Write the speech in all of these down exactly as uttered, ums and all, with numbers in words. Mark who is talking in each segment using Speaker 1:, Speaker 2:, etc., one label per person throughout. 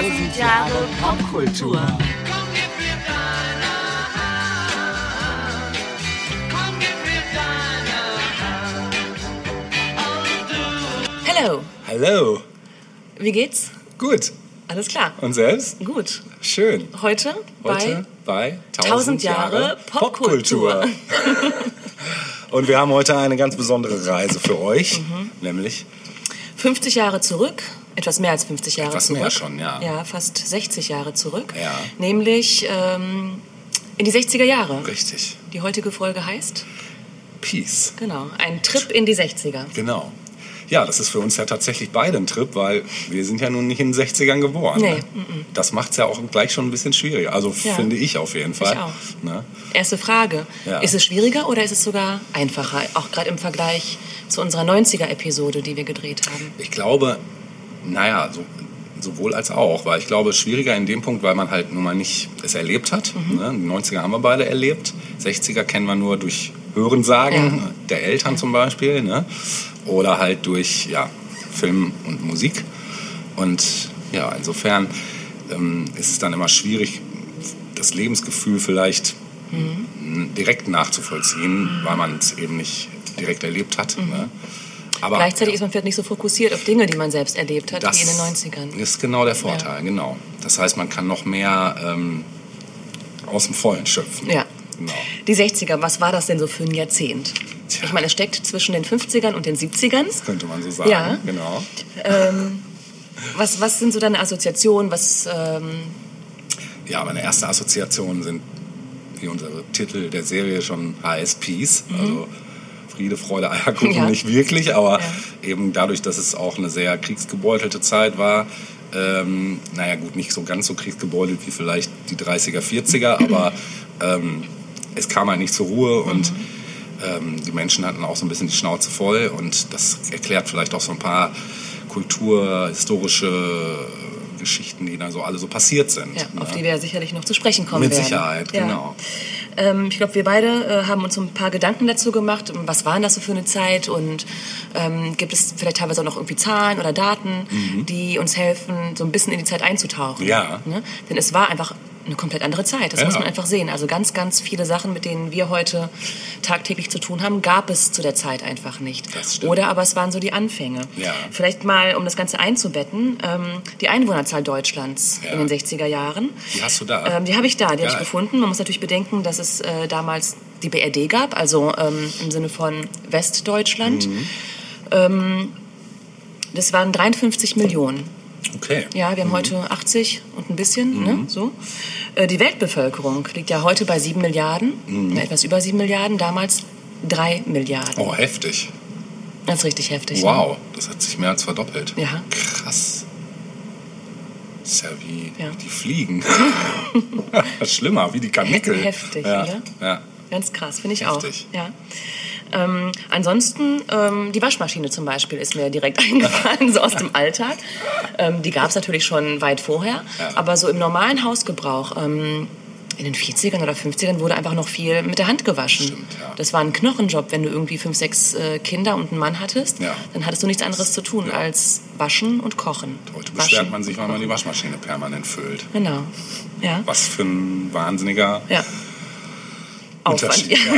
Speaker 1: Tausend Jahre Popkultur.
Speaker 2: Hallo.
Speaker 3: Hallo.
Speaker 2: Wie geht's?
Speaker 3: Gut.
Speaker 2: Alles klar.
Speaker 3: Und selbst?
Speaker 2: Gut.
Speaker 3: Schön.
Speaker 2: Heute,
Speaker 3: Heute bei
Speaker 2: Tausend Jahre Popkultur.
Speaker 3: Und wir haben heute eine ganz besondere Reise für euch, mhm. nämlich
Speaker 2: fünfzig Jahre zurück, etwas mehr als fünfzig Jahre
Speaker 3: etwas
Speaker 2: zurück.
Speaker 3: Etwas mehr schon, ja.
Speaker 2: Ja, fast sechzig Jahre zurück.
Speaker 3: Ja.
Speaker 2: Nämlich ähm, in die sechziger Jahre.
Speaker 3: Richtig.
Speaker 2: Die heutige Folge heißt?
Speaker 3: Peace.
Speaker 2: Genau, ein Trip in die sechziger.
Speaker 3: Genau. Ja, das ist für uns ja tatsächlich beide ein Trip, weil wir sind ja nun nicht in den sechzigern geboren.
Speaker 2: Nee.
Speaker 3: Ne? Das macht es ja auch gleich schon ein bisschen schwieriger. Also ja. finde ich auf jeden Fall.
Speaker 2: Ich auch.
Speaker 3: Ne?
Speaker 2: Erste Frage. Ja. Ist es schwieriger oder ist es sogar einfacher? Auch gerade im Vergleich zu unserer neunziger-Episode, die wir gedreht haben.
Speaker 3: Ich glaube, naja, so, sowohl als auch. Weil ich glaube, schwieriger in dem Punkt, weil man halt nun mal nicht es erlebt hat. Mhm. Ne? Die neunziger haben wir beide erlebt. sechziger kennen wir nur durch Hörensagen ja. der Eltern ja. zum Beispiel. Ne? Oder halt durch ja, Film und Musik. Und ja, insofern ähm, ist es dann immer schwierig, das Lebensgefühl vielleicht mhm. direkt nachzuvollziehen, mhm. weil man es eben nicht direkt erlebt hat. Mhm. Ne? Aber
Speaker 2: gleichzeitig
Speaker 3: ja,
Speaker 2: ist man vielleicht nicht so fokussiert auf Dinge, die man selbst erlebt hat, wie in den neunzigern.
Speaker 3: Das ist genau der Vorteil, ja. genau. Das heißt, man kann noch mehr ähm, aus dem Vollen schöpfen.
Speaker 2: Ja.
Speaker 3: Genau.
Speaker 2: Die sechziger, was war das denn so für ein Jahrzehnt?
Speaker 3: Tja.
Speaker 2: Ich meine, es steckt zwischen den fünfzigern und den siebzigern.
Speaker 3: Das könnte man so sagen,
Speaker 2: ja.
Speaker 3: genau.
Speaker 2: Ähm, was, was sind so deine Assoziationen? Was, ähm
Speaker 3: ja, meine ersten Assoziationen sind, wie unser Titel der Serie schon heißt, Peace. Mhm. Also Friede, Freude, Eierkuchen ja. nicht wirklich, aber ja. eben dadurch, dass es auch eine sehr kriegsgebeutelte Zeit war. Ähm, naja gut, nicht so ganz so kriegsgebeutelt wie vielleicht die dreißiger, vierziger, aber ähm, es kam halt nicht zur Ruhe und mhm. ähm, die Menschen hatten auch so ein bisschen die Schnauze voll und das erklärt vielleicht auch so ein paar kulturhistorische Geschichten, die dann so alle so passiert sind.
Speaker 2: Ja,
Speaker 3: ne?
Speaker 2: Auf die wir ja sicherlich noch zu sprechen kommen
Speaker 3: Mit
Speaker 2: werden.
Speaker 3: Mit Sicherheit,
Speaker 2: ja.
Speaker 3: genau.
Speaker 2: Ähm, ich glaube, wir beide äh, haben uns so ein paar Gedanken dazu gemacht. Was war denn das so für eine Zeit? Und ähm, gibt es vielleicht teilweise auch noch irgendwie Zahlen oder Daten, mhm. die uns helfen, so ein bisschen in die Zeit einzutauchen?
Speaker 3: Ja.
Speaker 2: Ne? Denn es war einfach eine komplett andere Zeit. Das ja. muss man einfach sehen. Also ganz, ganz viele Sachen, mit denen wir heute tagtäglich zu tun haben, gab es zu der Zeit einfach nicht.
Speaker 3: Das stimmt.
Speaker 2: Oder aber es waren so die Anfänge.
Speaker 3: Ja.
Speaker 2: Vielleicht mal, um das Ganze einzubetten, ähm, die Einwohnerzahl Deutschlands ja. in den sechziger Jahren.
Speaker 3: Die hast du da?
Speaker 2: Ähm, die habe ich da, die
Speaker 3: ja.
Speaker 2: habe ich gefunden. Man muss natürlich bedenken, dass es äh, damals die B R D gab, also ähm, im Sinne von Westdeutschland. Mhm. Ähm, das waren dreiundfünfzig Millionen.
Speaker 3: Okay.
Speaker 2: Ja, wir haben mhm. heute achtzig und ein bisschen, mhm. ne, so. Äh, die Weltbevölkerung liegt ja heute bei sieben Milliarden, mhm. etwas über sieben Milliarden, damals drei Milliarden.
Speaker 3: Oh, heftig.
Speaker 2: Das ist richtig heftig.
Speaker 3: Wow,
Speaker 2: ne?
Speaker 3: Das hat sich mehr als verdoppelt.
Speaker 2: Ja.
Speaker 3: Krass. Das ist ja wie
Speaker 2: ja.
Speaker 3: die Fliegen. Schlimmer, wie die Karnickel.
Speaker 2: Heftig,
Speaker 3: ja.
Speaker 2: oder?
Speaker 3: Ja.
Speaker 2: Ganz krass, finde ich
Speaker 3: heftig.
Speaker 2: auch. Ja. Ähm, ansonsten, ähm, die Waschmaschine zum Beispiel ist mir direkt eingefallen, so aus dem Alltag. Ähm, die gab es natürlich schon weit vorher,
Speaker 3: ja.
Speaker 2: aber so im normalen Hausgebrauch, ähm, in den vierzigern oder fünfzigern wurde einfach noch viel mit der Hand gewaschen.
Speaker 3: Stimmt, ja.
Speaker 2: Das war ein Knochenjob, wenn du irgendwie fünf, sechs äh, Kinder und einen Mann hattest,
Speaker 3: ja.
Speaker 2: dann hattest du nichts anderes zu tun
Speaker 3: ja.
Speaker 2: als waschen und kochen.
Speaker 3: Heute beschwert man sich, weil man die Waschmaschine permanent füllt.
Speaker 2: Genau, ja.
Speaker 3: Was für ein wahnsinniger
Speaker 2: ja.
Speaker 3: Aufwand. Ja.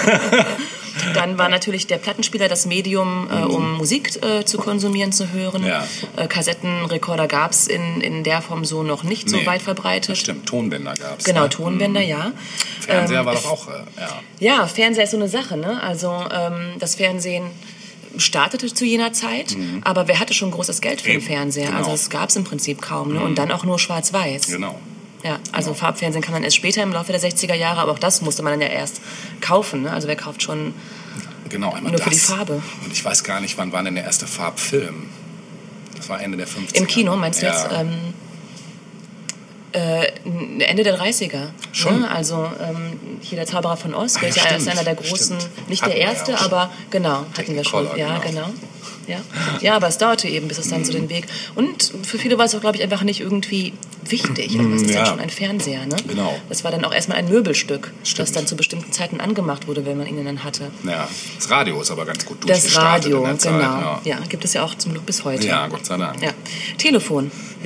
Speaker 2: Dann war natürlich der Plattenspieler das Medium, äh, um Musik äh, zu konsumieren, zu hören.
Speaker 3: Ja.
Speaker 2: Äh, Kassettenrekorder gab es in, in der Form so noch nicht
Speaker 3: nee,
Speaker 2: so weit verbreitet.
Speaker 3: Das stimmt, Tonbänder gab es.
Speaker 2: Genau,
Speaker 3: ne?
Speaker 2: Tonbänder, mhm. ja.
Speaker 3: Fernseher
Speaker 2: ähm,
Speaker 3: war doch auch, äh, ja.
Speaker 2: Ja, Fernseher ist so eine Sache, ne? Also ähm, das Fernsehen startete zu jener Zeit, mhm. aber wer hatte schon großes Geld für den Fernseher?
Speaker 3: Genau.
Speaker 2: Also es gab es im Prinzip kaum, ne?
Speaker 3: Mhm.
Speaker 2: Und dann auch nur schwarz-weiß.
Speaker 3: Genau.
Speaker 2: Ja, also
Speaker 3: genau.
Speaker 2: Farbfernsehen kann man erst später im Laufe der sechziger Jahre, aber auch das musste man dann ja erst kaufen, ne? Also wer kauft schon
Speaker 3: genau, einmal
Speaker 2: nur
Speaker 3: das.
Speaker 2: für die Farbe?
Speaker 3: Und ich weiß gar nicht, wann war denn der erste Farbfilm? Das war Ende der fünfziger.
Speaker 2: Im Kino, meinst du
Speaker 3: ja.
Speaker 2: jetzt? Ähm, äh, Ende der dreißiger.
Speaker 3: Schon?
Speaker 2: Ne? Also ähm, hier der Zauberer von Oz,
Speaker 3: ah,
Speaker 2: der
Speaker 3: ja,
Speaker 2: ist ja ist einer der großen,
Speaker 3: stimmt.
Speaker 2: nicht
Speaker 3: hatten
Speaker 2: der erste,
Speaker 3: wir ja
Speaker 2: aber genau, hatten wir schon. Ja,
Speaker 3: genau.
Speaker 2: genau. Ja. ja, aber es dauerte eben, bis es dann
Speaker 3: mhm.
Speaker 2: so den Weg. Und für viele war es auch, glaube ich, einfach nicht irgendwie wichtig. Also das ist
Speaker 3: ja.
Speaker 2: dann schon ein Fernseher, ne?
Speaker 3: Genau.
Speaker 2: Das war dann auch erstmal ein Möbelstück,
Speaker 3: Stimmt.
Speaker 2: das dann zu bestimmten Zeiten angemacht wurde, wenn man ihn dann hatte.
Speaker 3: Ja, das Radio ist aber ganz gut
Speaker 2: Das
Speaker 3: durchgestartet
Speaker 2: Radio,
Speaker 3: in der Zeit.
Speaker 2: genau.
Speaker 3: Ja.
Speaker 2: ja, gibt es ja auch zum Glück bis heute.
Speaker 3: Ja, Gott sei Dank.
Speaker 2: Ja. Telefon.
Speaker 3: Ja,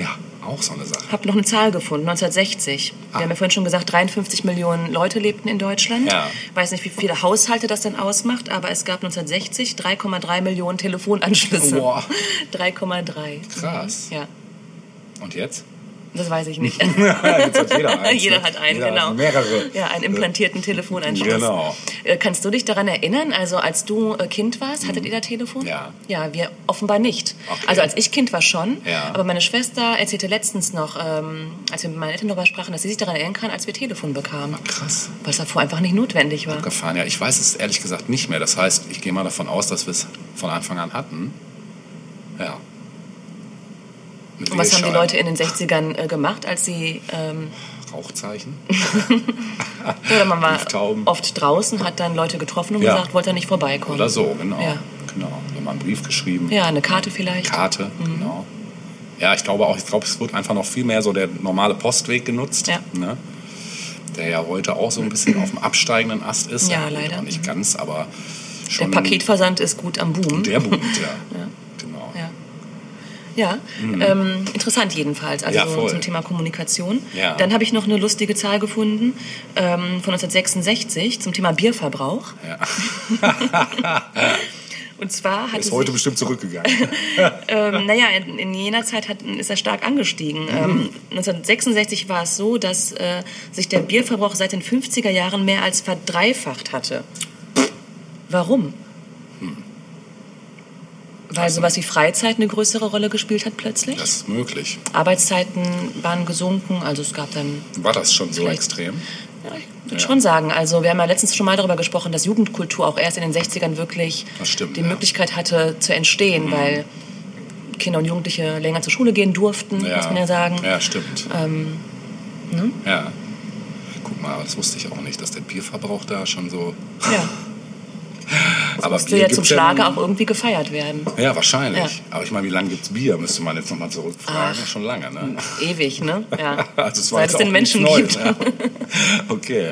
Speaker 3: Auch so eine Sache.
Speaker 2: Habe noch eine Zahl gefunden, neunzehnhundertsechzig.
Speaker 3: Ah.
Speaker 2: Wir haben ja vorhin schon gesagt, dreiundfünfzig Millionen Leute lebten in Deutschland.
Speaker 3: Ja.
Speaker 2: Weiß nicht, wie viele Haushalte das dann ausmacht, aber es gab neunzehnhundertsechzig drei Komma drei Millionen Telefonanschlüsse.
Speaker 3: Boah.
Speaker 2: drei Komma drei.
Speaker 3: Krass.
Speaker 2: Ja,
Speaker 3: Und jetzt?
Speaker 2: das weiß ich nicht.
Speaker 3: Jetzt hat jeder eins.
Speaker 2: Jeder
Speaker 3: ne?
Speaker 2: hat einen,
Speaker 3: jeder
Speaker 2: genau.
Speaker 3: Hat mehrere.
Speaker 2: Ja, einen implantierten Telefonanschluss.
Speaker 3: Genau.
Speaker 2: Äh, Kannst du dich daran erinnern, also als du äh, Kind warst, hattet ihr da Telefon?
Speaker 3: Ja.
Speaker 2: Ja, wir offenbar nicht.
Speaker 3: Okay.
Speaker 2: Also als ich Kind war schon,
Speaker 3: Ja.
Speaker 2: aber meine Schwester erzählte letztens noch, ähm, als wir mit meinen Eltern darüber sprachen, dass sie sich daran erinnern kann, als wir Telefon bekamen.
Speaker 3: Krass.
Speaker 2: Weil es davor einfach nicht notwendig war.
Speaker 3: Gefahren. Ja, ich weiß es ehrlich gesagt nicht mehr. Das heißt, ich gehe mal davon aus, dass wir es von Anfang an hatten. Ja. Mit
Speaker 2: Und was haben die
Speaker 3: Wählscheiben.
Speaker 2: Leute in den sechzigern äh, gemacht, als sie... Ähm,
Speaker 3: Rauchzeichen?
Speaker 2: oder man war
Speaker 3: Brieftauben.
Speaker 2: oft draußen, hat dann Leute getroffen und
Speaker 3: Ja.
Speaker 2: gesagt, wollt ihr nicht vorbeikommen?
Speaker 3: Oder so, genau.
Speaker 2: Ja.
Speaker 3: genau. Wenn man einen Brief geschrieben.
Speaker 2: Ja, eine Karte vielleicht.
Speaker 3: Karte, genau. Ja, ich glaube auch, ich glaube, es wird einfach noch viel mehr so der normale Postweg genutzt.
Speaker 2: Ja.
Speaker 3: Ne? Der ja heute auch so ein bisschen auf dem absteigenden Ast ist.
Speaker 2: Ja, leider.
Speaker 3: Auch nicht ganz, aber
Speaker 2: Der
Speaker 3: schon.
Speaker 2: Paketversand ist gut am Boom.
Speaker 3: Der boomt, ja.
Speaker 2: Ja.
Speaker 3: Genau.
Speaker 2: Ja, ja. Ähm, interessant jedenfalls, also
Speaker 3: Ja, voll.
Speaker 2: zum Thema Kommunikation.
Speaker 3: Ja.
Speaker 2: Dann habe ich noch eine lustige Zahl gefunden ähm, von neunzehnhundertsechsundsechzig zum Thema Bierverbrauch.
Speaker 3: Ja.
Speaker 2: Und zwar hatte
Speaker 3: Ist heute
Speaker 2: sich,
Speaker 3: bestimmt zurückgegangen.
Speaker 2: ähm, naja, in, in jener Zeit hat, ist er stark angestiegen. Ähm, neunzehnhundertsechsundsechzig war es so, dass äh, sich der Bierverbrauch seit den fünfziger Jahren mehr als verdreifacht hatte. Warum? Weil sowas wie Freizeit eine größere Rolle gespielt hat plötzlich.
Speaker 3: Das ist möglich.
Speaker 2: Arbeitszeiten waren gesunken, also es gab dann...
Speaker 3: War das schon so
Speaker 2: Vielleicht-
Speaker 3: extrem?
Speaker 2: Ja, ich würde
Speaker 3: Ja.
Speaker 2: schon sagen, also wir haben ja letztens schon mal darüber gesprochen, dass Jugendkultur auch erst in den sechzigern wirklich
Speaker 3: Das stimmt,
Speaker 2: die
Speaker 3: ja.
Speaker 2: Möglichkeit hatte zu entstehen, weil Kinder und Jugendliche länger zur Schule gehen durften, muss man ja sagen.
Speaker 3: Ja, stimmt.
Speaker 2: Ähm, ne?
Speaker 3: Ja. Guck mal, das wusste ich auch nicht, dass der Bierverbrauch da schon so...
Speaker 2: Ja.
Speaker 3: Aber
Speaker 2: Musste ja zum
Speaker 3: gibt's
Speaker 2: Schlager
Speaker 3: nun-
Speaker 2: auch irgendwie gefeiert werden.
Speaker 3: Ja, wahrscheinlich.
Speaker 2: Ja.
Speaker 3: Aber ich meine, wie lange gibt's Bier? Müsste man jetzt nochmal zurückfragen.
Speaker 2: Ach.
Speaker 3: Schon lange, ne?
Speaker 2: Ewig, ne? Ja.
Speaker 3: Also es war
Speaker 2: Seit
Speaker 3: jetzt
Speaker 2: es den
Speaker 3: auch
Speaker 2: Menschen
Speaker 3: nichts
Speaker 2: gibt.
Speaker 3: Neues, ja. Okay.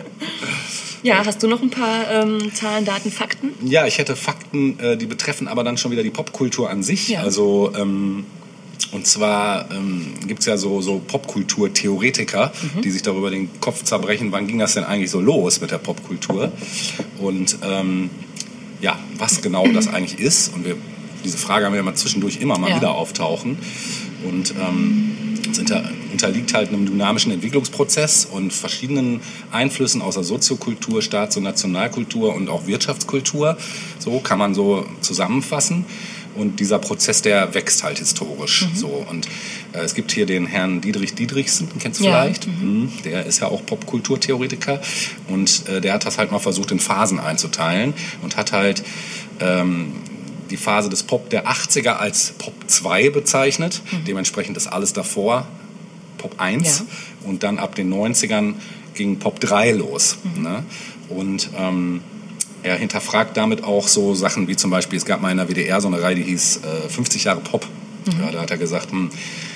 Speaker 2: Ja, hast du noch ein paar ähm, Zahlen, Daten, Fakten?
Speaker 3: Ja, ich hätte Fakten, äh, die betreffen aber dann schon wieder die Popkultur an sich.
Speaker 2: Ja.
Speaker 3: Also, ähm, und zwar ähm, gibt es ja so, so Popkultur-Theoretiker,
Speaker 2: Mhm.
Speaker 3: die sich darüber den Kopf zerbrechen, wann ging das denn eigentlich so los mit der Popkultur? Und ähm, ja, was genau das eigentlich ist. Und wir, diese Frage haben wir ja mal zwischendurch immer mal
Speaker 2: Ja.
Speaker 3: wieder auftauchen. Und ähm, es unter, unterliegt halt einem dynamischen Entwicklungsprozess und verschiedenen Einflüssen aus der Soziokultur, Staats- und Nationalkultur und auch Wirtschaftskultur. So kann man so zusammenfassen. Und dieser Prozess, der wächst halt historisch.
Speaker 2: Mhm.
Speaker 3: So. Und äh, es gibt hier den Herrn Dietrich Dietrichsen, den kennst du
Speaker 2: Ja.
Speaker 3: vielleicht? Mhm. Der ist ja auch Popkulturtheoretiker. Und äh, der hat das halt mal versucht, in Phasen einzuteilen. Und hat halt ähm, die Phase des Pop der achtziger als Pop zwei bezeichnet.
Speaker 2: Mhm.
Speaker 3: Dementsprechend ist alles davor Pop eins.
Speaker 2: Ja.
Speaker 3: Und dann ab den neunzigern ging Pop drei los.
Speaker 2: Mhm.
Speaker 3: Ne? Und... Ähm, er hinterfragt damit auch so Sachen wie zum Beispiel, es gab mal in der W D R so eine Reihe, die hieß äh, fünfzig Jahre Pop. Ja, da hat er gesagt, hm,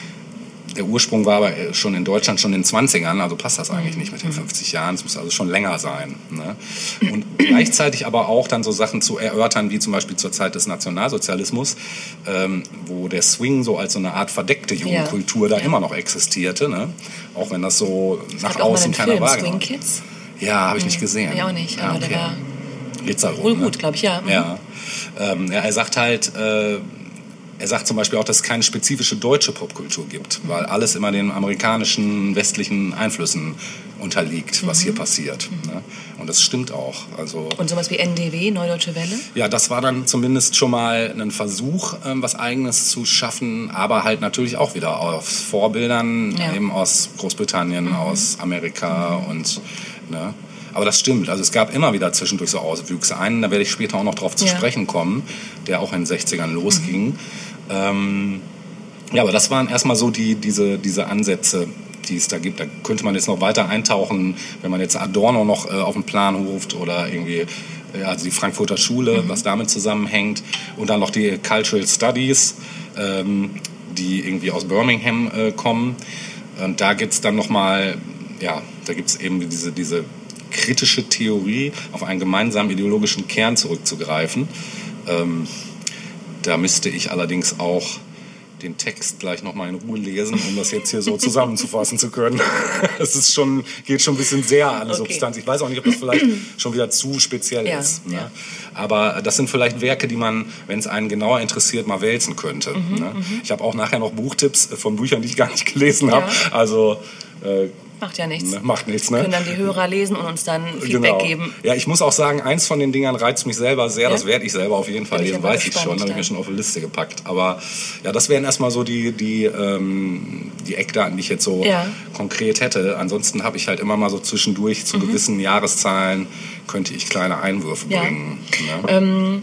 Speaker 3: der Ursprung war aber schon in Deutschland schon in den zwanzigern, also passt das eigentlich nicht mit den fünfzig Jahren, es muss also schon länger sein. Ne? Und gleichzeitig aber auch dann so Sachen zu erörtern, wie zum Beispiel zur Zeit des Nationalsozialismus, ähm, wo der Swing so als so eine Art verdeckte Jugendkultur da
Speaker 2: Ja.
Speaker 3: immer noch existierte, ne? Auch wenn das so
Speaker 2: Es
Speaker 3: nach
Speaker 2: gab auch mal
Speaker 3: außen
Speaker 2: einen
Speaker 3: keiner
Speaker 2: Film,
Speaker 3: wahrgenommen
Speaker 2: Swing
Speaker 3: hat.
Speaker 2: Kids.
Speaker 3: Ja, habe ich nicht gesehen.
Speaker 2: Ich auch nicht,
Speaker 3: Ja,
Speaker 2: aber
Speaker 3: okay.
Speaker 2: der war
Speaker 3: Geht's darum,
Speaker 2: wohl
Speaker 3: ne?
Speaker 2: gut, glaube ich, ja. Mhm.
Speaker 3: Ja. Ähm, ja, er sagt halt, äh, er sagt zum Beispiel auch, dass es keine spezifische deutsche Popkultur gibt, weil alles immer den amerikanischen, westlichen Einflüssen unterliegt, was hier passiert. Ne? Und das stimmt auch. Also,
Speaker 2: Und sowas wie N D W, Neudeutsche Welle?
Speaker 3: ja, das war dann zumindest schon mal ein Versuch, ähm, was Eigenes zu schaffen, aber halt natürlich auch wieder aus Vorbildern,
Speaker 2: Ja.
Speaker 3: eben aus Großbritannien, aus Amerika und, ne? Aber das stimmt, also es gab immer wieder zwischendurch so Auswüchse. Einen, da werde ich später auch noch drauf zu
Speaker 2: Ja.
Speaker 3: sprechen kommen, der auch in den sechzigern losging. Ähm, ja, aber das waren erstmal so die, diese, diese Ansätze, die es da gibt. Da könnte man jetzt noch weiter eintauchen, wenn man jetzt Adorno noch äh, auf den Plan ruft oder irgendwie ja, also die Frankfurter Schule, was damit zusammenhängt. Und dann noch die Cultural Studies, ähm, die irgendwie aus Birmingham äh, kommen. Und da gibt es dann nochmal, ja, da gibt es eben diese, diese kritische Theorie, auf einen gemeinsamen ideologischen Kern zurückzugreifen. Ähm, da müsste ich allerdings auch den Text gleich nochmal in Ruhe lesen, um das jetzt hier so zusammenzufassen zu können. Es ist schon, geht schon ein bisschen sehr an die okay. Substanz. Ich weiß auch nicht, ob das vielleicht schon wieder zu speziell ja, ist. Ne? Ja. Aber das sind vielleicht Werke, die man, wenn es einen genauer interessiert, mal wälzen könnte. Mhm, ne? mhm. Ich habe auch nachher noch Buchtipps von Büchern, die ich gar nicht gelesen habe. Ja. Also äh,
Speaker 2: Macht ja nichts.
Speaker 3: Ne, macht nichts, ne?
Speaker 2: Können dann die Hörer lesen und uns dann Feedback
Speaker 3: genau.
Speaker 2: geben.
Speaker 3: Ja, ich muss auch sagen, eins von den Dingern reizt mich selber sehr. Ja? Das werde ich selber auf jeden Fall lesen, weiß ich schon. Habe ich mir schon auf die Liste gepackt. Aber ja, das wären erstmal so die, die, ähm, die Eckdaten, die ich jetzt so ja. konkret hätte. Ansonsten habe ich halt immer mal so zwischendurch zu mhm. gewissen Jahreszahlen könnte ich kleine Einwürfe ja. bringen. Ne?
Speaker 2: Ähm,